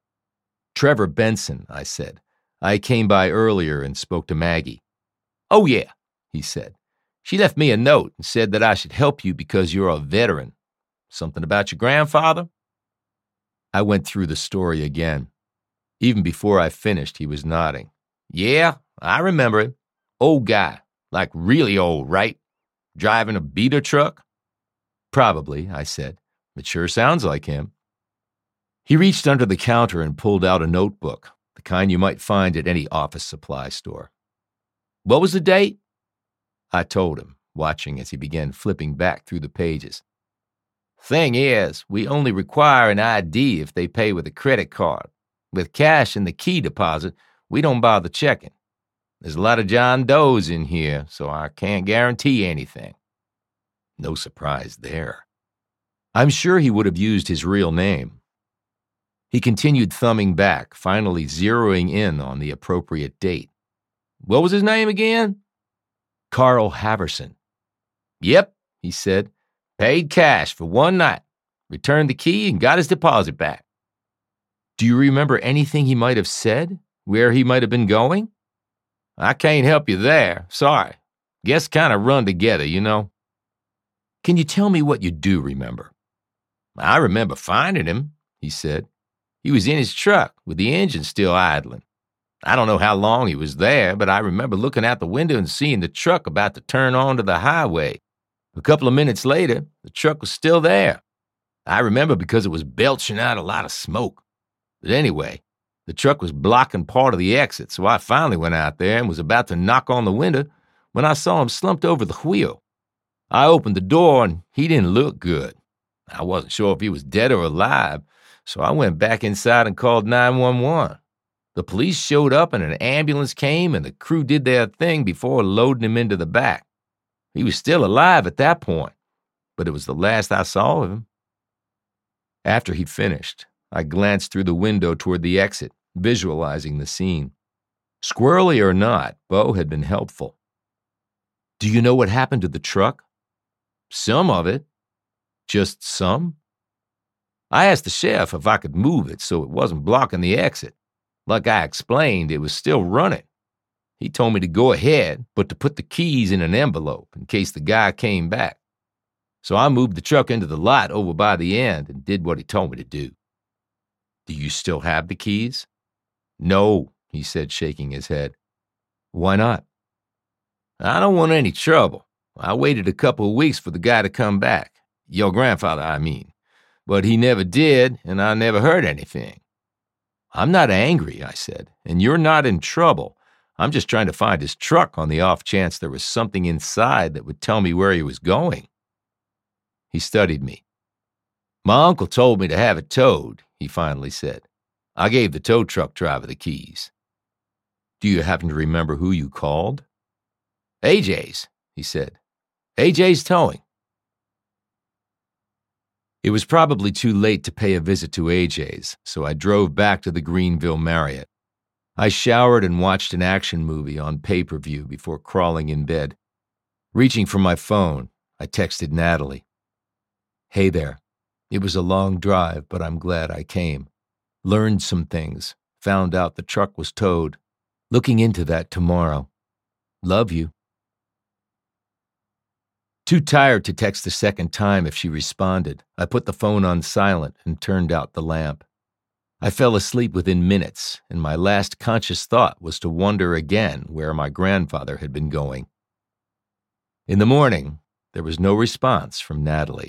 Trevor Benson, I said. I came by earlier and spoke to Maggie. Oh, yeah, he said. She left me a note and said that I should help you because you're a veteran. Something about your grandfather? I went through the story again. Even before I finished, he was nodding. Yeah, I remember him. Old guy, like really old, right? Driving a beater truck? Probably, I said. It sure sounds like him. He reached under the counter and pulled out a notebook, the kind you might find at any office supply store. What was the date? I told him, watching as he began flipping back through the pages. Thing is, we only require an ID if they pay with a credit card. With cash and the key deposit, we don't bother checking. There's a lot of John Does in here, so I can't guarantee anything. No surprise there. I'm sure he would have used his real name. He continued thumbing back, finally zeroing in on the appropriate date. What was his name again? Carl Haverson. Yep, he said. Paid cash for one night. Returned the key and got his deposit back. Do you remember anything he might have said? Where he might have been going? I can't help you there. Sorry. Guess kind of run together, you know. Can you tell me what you do remember? I remember finding him, he said. He was in his truck with the engine still idling. I don't know how long he was there, but I remember looking out the window and seeing the truck about to turn onto the highway. A couple of minutes later, the truck was still there. I remember because it was belching out a lot of smoke. But anyway, the truck was blocking part of the exit, so I finally went out there and was about to knock on the window when I saw him slumped over the wheel. I opened the door and he didn't look good. I wasn't sure if he was dead or alive, so I went back inside and called 911. The police showed up and an ambulance came and the crew did their thing before loading him into the back. He was still alive at that point, but it was the last I saw of him. After he finished, I glanced through the window toward the exit, visualizing the scene. Squirrely or not, Bo had been helpful. Do you know what happened to the truck? Some of it. Just some? I asked the sheriff if I could move it so it wasn't blocking the exit. Like I explained, it was still running. He told me to go ahead, but to put the keys in an envelope in case the guy came back. So I moved the truck into the lot over by the end and did what he told me to do. Do you still have the keys? No, he said, shaking his head. Why not? I don't want any trouble. I waited a couple of weeks for the guy to come back. Your grandfather, I mean. But he never did, and I never heard anything. I'm not angry, I said, and you're not in trouble. I'm just trying to find his truck on the off chance there was something inside that would tell me where he was going. He studied me. My uncle told me to have it towed, he finally said. I gave the tow truck driver the keys. Do you happen to remember who you called? AJ's, he said. AJ's Towing. It was probably too late to pay a visit to AJ's, so I drove back to the Greenville Marriott. I showered and watched an action movie on pay-per-view before crawling in bed. Reaching for my phone, I texted Natalie. Hey there. It was a long drive, but I'm glad I came. Learned some things. Found out the truck was towed. Looking into that tomorrow. Love you. Too tired to text a second time if she responded, I put the phone on silent and turned out the lamp. I fell asleep within minutes, and my last conscious thought was to wonder again where my grandfather had been going. In the morning, there was no response from Natalie.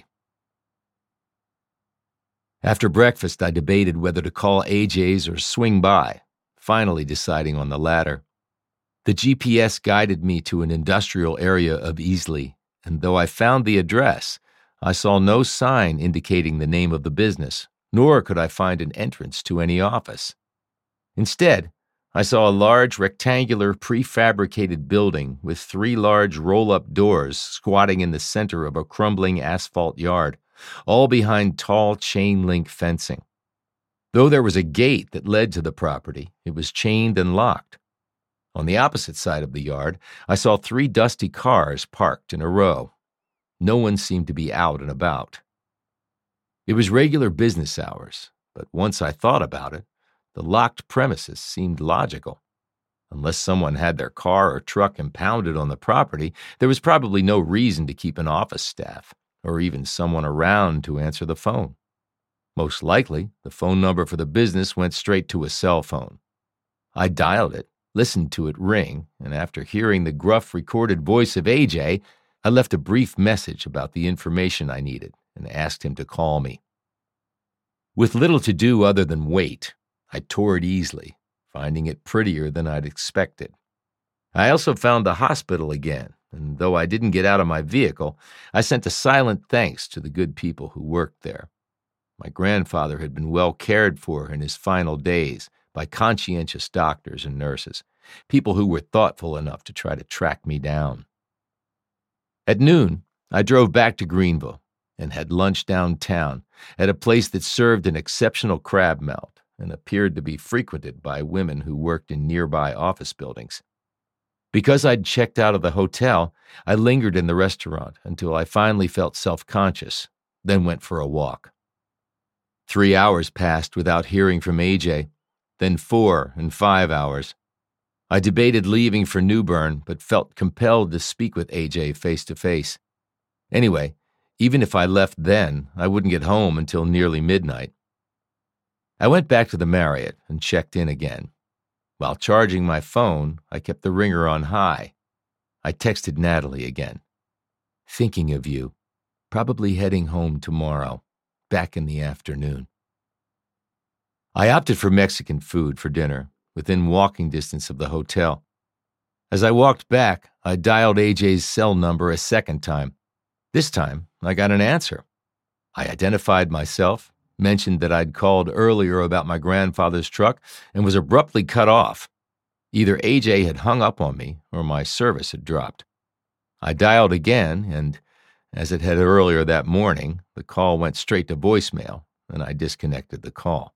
After breakfast, I debated whether to call AJ's or swing by, finally deciding on the latter. The GPS guided me to an industrial area of Easley, and though I found the address, I saw no sign indicating the name of the business, nor could I find an entrance to any office. Instead, I saw a large rectangular prefabricated building with 3 large roll-up doors squatting in the center of a crumbling asphalt yard, all behind tall chain-link fencing. Though there was a gate that led to the property, it was chained and locked. On the opposite side of the yard, I saw 3 dusty cars parked in a row. No one seemed to be out and about. It was regular business hours, but once I thought about it, the locked premises seemed logical. Unless someone had their car or truck impounded on the property, there was probably no reason to keep an office staff, or even someone around to answer the phone. Most likely, the phone number for the business went straight to a cell phone. I dialed it, listened to it ring, and after hearing the gruff recorded voice of AJ, I left a brief message about the information I needed and asked him to call me. With little to do other than wait, I toured Easley, finding it prettier than I'd expected. I also found the hospital again, and though I didn't get out of my vehicle, I sent a silent thanks to the good people who worked there. My grandfather had been well cared for in his final days by conscientious doctors and nurses, people who were thoughtful enough to try to track me down. At noon, I drove back to Greenville and had lunch downtown at a place that served an exceptional crab melt and appeared to be frequented by women who worked in nearby office buildings. Because I'd checked out of the hotel, I lingered in the restaurant until I finally felt self-conscious, then went for a walk. 3 hours passed without hearing from AJ, then 4 and 5 hours. I debated leaving for New Bern, but felt compelled to speak with AJ face to face. Anyway, even if I left then, I wouldn't get home until nearly midnight. I went back to the Marriott and checked in again. While charging my phone, I kept the ringer on high. I texted Natalie again. Thinking of you. Probably heading home tomorrow. Back in the afternoon. I opted for Mexican food for dinner, within walking distance of the hotel. As I walked back, I dialed AJ's cell number a second time. This time, I got an answer. I identified myself, mentioned that I'd called earlier about my grandfather's truck, and was abruptly cut off. Either AJ had hung up on me, or my service had dropped. I dialed again, and, as it had earlier that morning, the call went straight to voicemail, and I disconnected the call.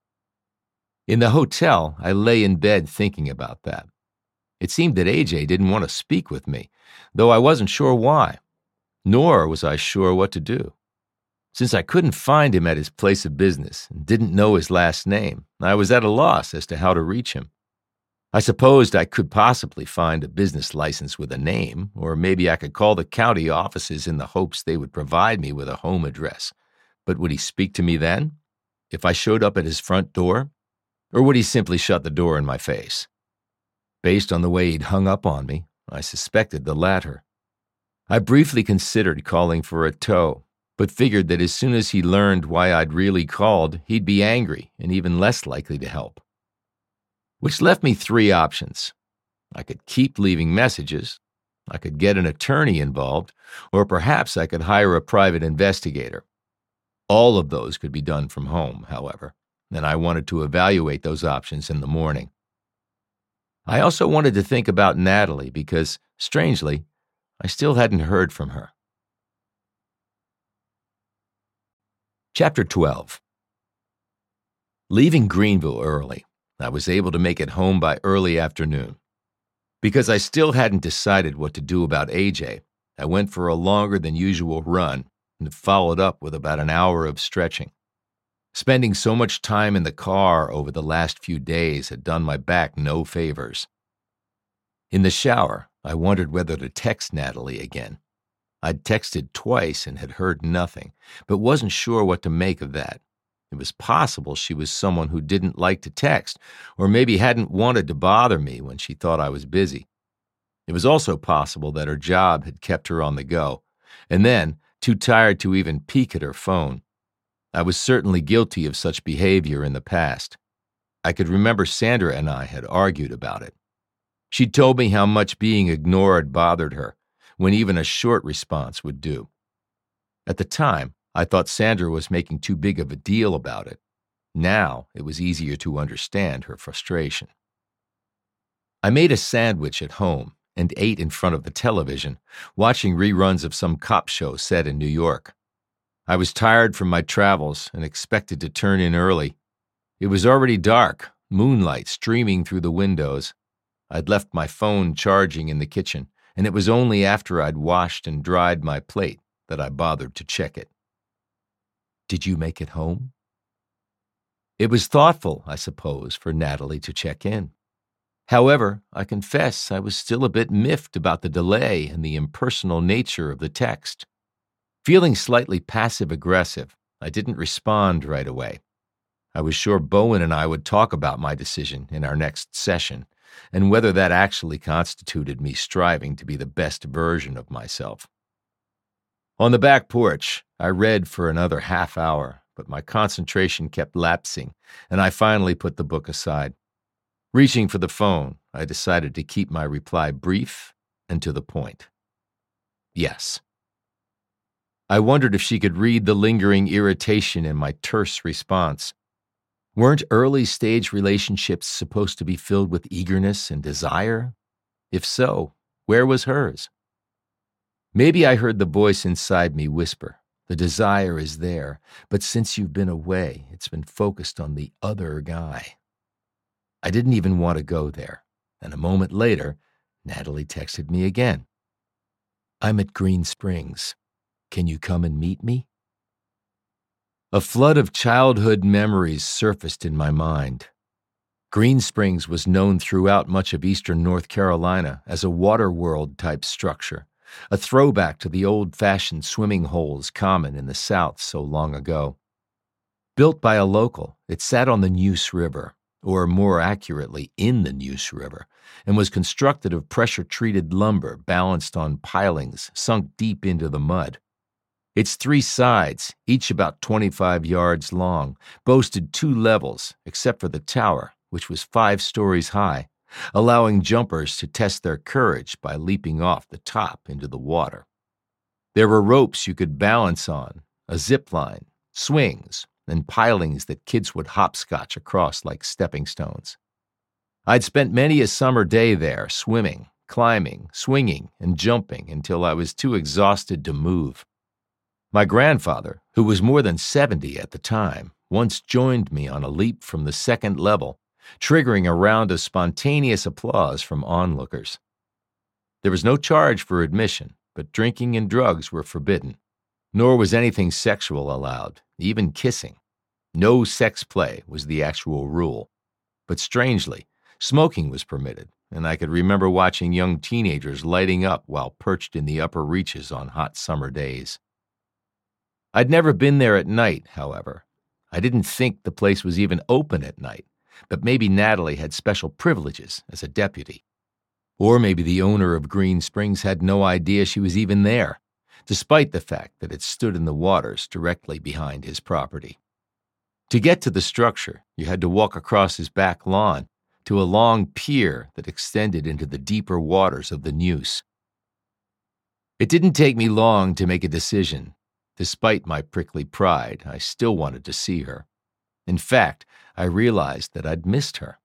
In the hotel, I lay in bed thinking about that. It seemed that AJ didn't want to speak with me, though I wasn't sure why, nor was I sure what to do. Since I couldn't find him at his place of business and didn't know his last name, I was at a loss as to how to reach him. I supposed I could possibly find a business license with a name, or maybe I could call the county offices in the hopes they would provide me with a home address. But would he speak to me then, if I showed up at his front door? Or would he simply shut the door in my face? Based on the way he'd hung up on me, I suspected the latter. I briefly considered calling for a tow, but figured that as soon as he learned why I'd really called, he'd be angry and even less likely to help. Which left me 3 options. I could keep leaving messages, I could get an attorney involved, or perhaps I could hire a private investigator. All of those could be done from home, however, and I wanted to evaluate those options in the morning. I also wanted to think about Natalie because, strangely, I still hadn't heard from her. Chapter 12. Leaving Greenville early, I was able to make it home by early afternoon. Because I still hadn't decided what to do about AJ, I went for a longer than usual run and followed up with about an hour of stretching. Spending so much time in the car over the last few days had done my back no favors. In the shower, I wondered whether to text Natalie again. I'd texted twice and had heard nothing, but wasn't sure what to make of that. It was possible she was someone who didn't like to text, or maybe hadn't wanted to bother me when she thought I was busy. It was also possible that her job had kept her on the go, and then too tired to even peek at her phone. I was certainly guilty of such behavior in the past. I could remember Sandra and I had argued about it. She'd told me how much being ignored bothered her, when even a short response would do. At the time, I thought Sandra was making too big of a deal about it. Now, it was easier to understand her frustration. I made a sandwich at home and ate in front of the television, watching reruns of some cop show set in New York. I was tired from my travels and expected to turn in early. It was already dark, moonlight streaming through the windows. I'd left my phone charging in the kitchen, and it was only after I'd washed and dried my plate that I bothered to check it. Did you make it home? It was thoughtful, I suppose, for Natalie to check in. However, I confess I was still a bit miffed about the delay and the impersonal nature of the text. Feeling slightly passive-aggressive, I didn't respond right away. I was sure Bowen and I would talk about my decision in our next session, and whether that actually constituted me striving to be the best version of myself. On the back porch, I read for another half hour, but my concentration kept lapsing, and I finally put the book aside. Reaching for the phone, I decided to keep my reply brief and to the point. Yes. I wondered if she could read the lingering irritation in my terse response. Weren't early-stage relationships supposed to be filled with eagerness and desire? If so, where was hers? Maybe I heard the voice inside me whisper, "The desire is there, but since you've been away, it's been focused on the other guy." I didn't even want to go there, and a moment later, Natalie texted me again. I'm at Green Springs. Can you come and meet me? A flood of childhood memories surfaced in my mind. Green Springs was known throughout much of eastern North Carolina as a water world type structure, a throwback to the old-fashioned swimming holes common in the South so long ago. Built by a local, it sat on the Neuse River, or more accurately, in the Neuse River, and was constructed of pressure-treated lumber balanced on pilings sunk deep into the mud. Its 3 sides, each about 25 yards long, boasted 2 levels, except for the tower, which was 5 stories high, allowing jumpers to test their courage by leaping off the top into the water. There were ropes you could balance on, a zip line, swings, and pilings that kids would hopscotch across like stepping stones. I'd spent many a summer day there, swimming, climbing, swinging, and jumping until I was too exhausted to move. My grandfather, who was more than 70 at the time, once joined me on a leap from the 2nd level, triggering a round of spontaneous applause from onlookers. There was no charge for admission, but drinking and drugs were forbidden. Nor was anything sexual allowed, even kissing. No sex play was the actual rule. But strangely, smoking was permitted, and I could remember watching young teenagers lighting up while perched in the upper reaches on hot summer days. I'd never been there at night, however. I didn't think the place was even open at night, but maybe Natalie had special privileges as a deputy. Or maybe the owner of Green Springs had no idea she was even there, despite the fact that it stood in the waters directly behind his property. To get to the structure, you had to walk across his back lawn to a long pier that extended into the deeper waters of the Neuse. It didn't take me long to make a decision. Despite my prickly pride, I still wanted to see her. In fact, I realized that I'd missed her.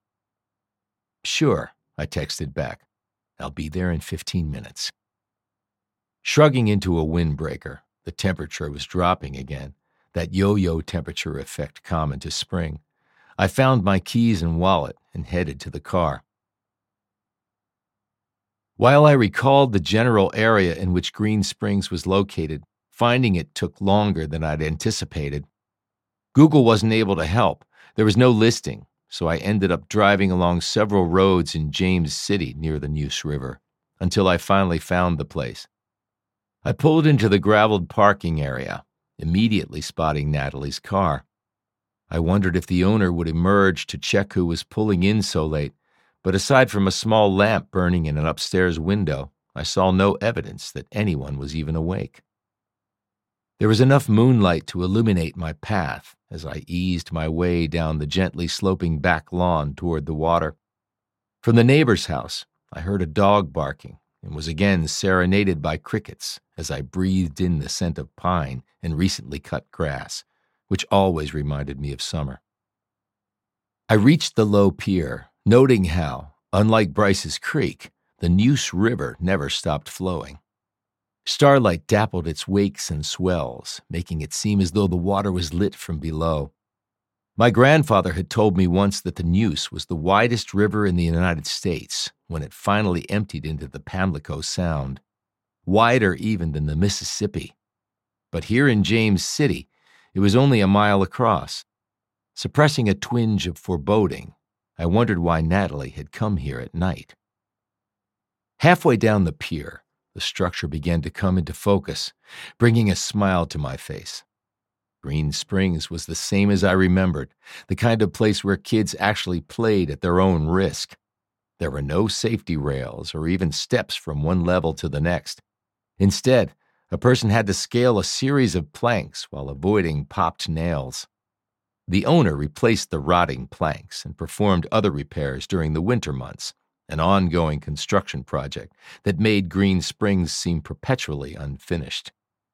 Sure, I texted back. I'll be there in 15 minutes. Shrugging into a windbreaker, the temperature was dropping again, that yo-yo temperature effect common to spring. I found my keys and wallet and headed to the car. While I recalled the general area in which Green Springs was located, finding it took longer than I'd anticipated. Google wasn't able to help. There was no listing, so I ended up driving along several roads in James City near the Neuse River, until I finally found the place. I pulled into the graveled parking area, immediately spotting Natalie's car. I wondered if the owner would emerge to check who was pulling in so late, but aside from a small lamp burning in an upstairs window, I saw no evidence that anyone was even awake. There was enough moonlight to illuminate my path as I eased my way down the gently sloping back lawn toward the water. From the neighbor's house, I heard a dog barking and was again serenaded by crickets as I breathed in the scent of pine and recently cut grass, which always reminded me of summer. I reached the low pier, noting how, unlike Bryce's Creek, the Neuse River never stopped flowing. Starlight dappled its wakes and swells, making it seem as though the water was lit from below. My grandfather had told me once that the Neuse was the widest river in the United States when it finally emptied into the Pamlico Sound, wider even than the Mississippi. But here in James City, it was only a mile across. Suppressing a twinge of foreboding, I wondered why Natalie had come here at night. Halfway down the pier, the structure began to come into focus, bringing a smile to my face. Green Springs was the same as I remembered, the kind of place where kids actually played at their own risk. There were no safety rails or even steps from one level to the next. Instead, a person had to scale a series of planks while avoiding popped nails. The owner replaced the rotting planks and performed other repairs during the winter months, an ongoing construction project that made Green Springs seem perpetually unfinished.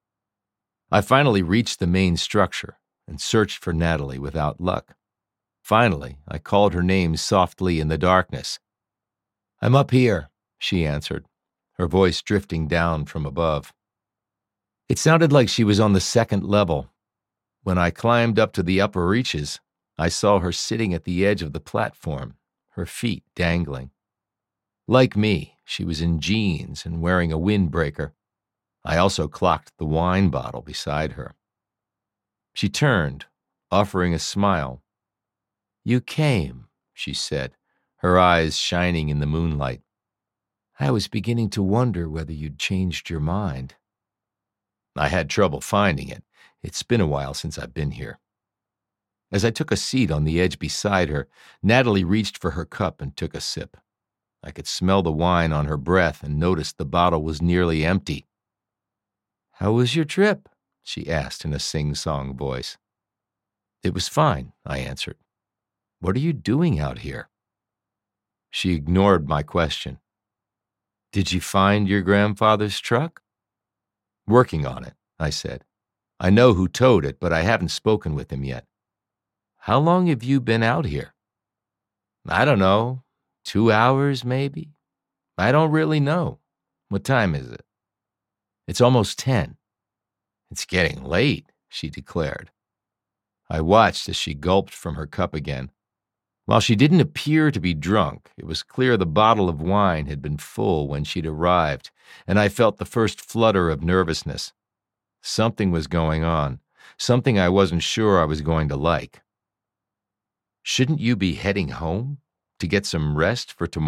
I finally reached the main structure and searched for Natalie without luck. Finally, I called her name softly in the darkness. "I'm up here," she answered, her voice drifting down from above. It sounded like she was on the 2nd level. When I climbed up to the upper reaches, I saw her sitting at the edge of the platform, her feet dangling. Like me, She was in jeans and wearing a windbreaker. I also clocked the wine bottle beside her. She turned, offering a smile. "You came," she said, her eyes shining in the moonlight. "I was beginning to wonder whether you'd changed your mind." I had trouble finding it. It's been a while since I've been here. As I took a seat on the edge beside her, Natalie reached for her cup and took a sip. I could smell the wine on her breath and noticed the bottle was nearly empty. "How was your trip?" she asked in a sing-song voice. "It was fine," I answered. "What are you doing out here?" She ignored my question. "Did you find your grandfather's truck?" "Working on it," I said. "I know who towed it, but I haven't spoken with him yet." "How long have you been out here?" "I don't know. 2 hours, maybe. I don't really know. What time is it?" "It's almost 10. "It's getting late," she declared. I watched as she gulped from her cup again. While she didn't appear to be drunk, it was clear the bottle of wine had been full when she'd arrived, and I felt the first flutter of nervousness. Something was going on, something I wasn't sure I was going to like. "Shouldn't you be heading home to get some rest for tomorrow?"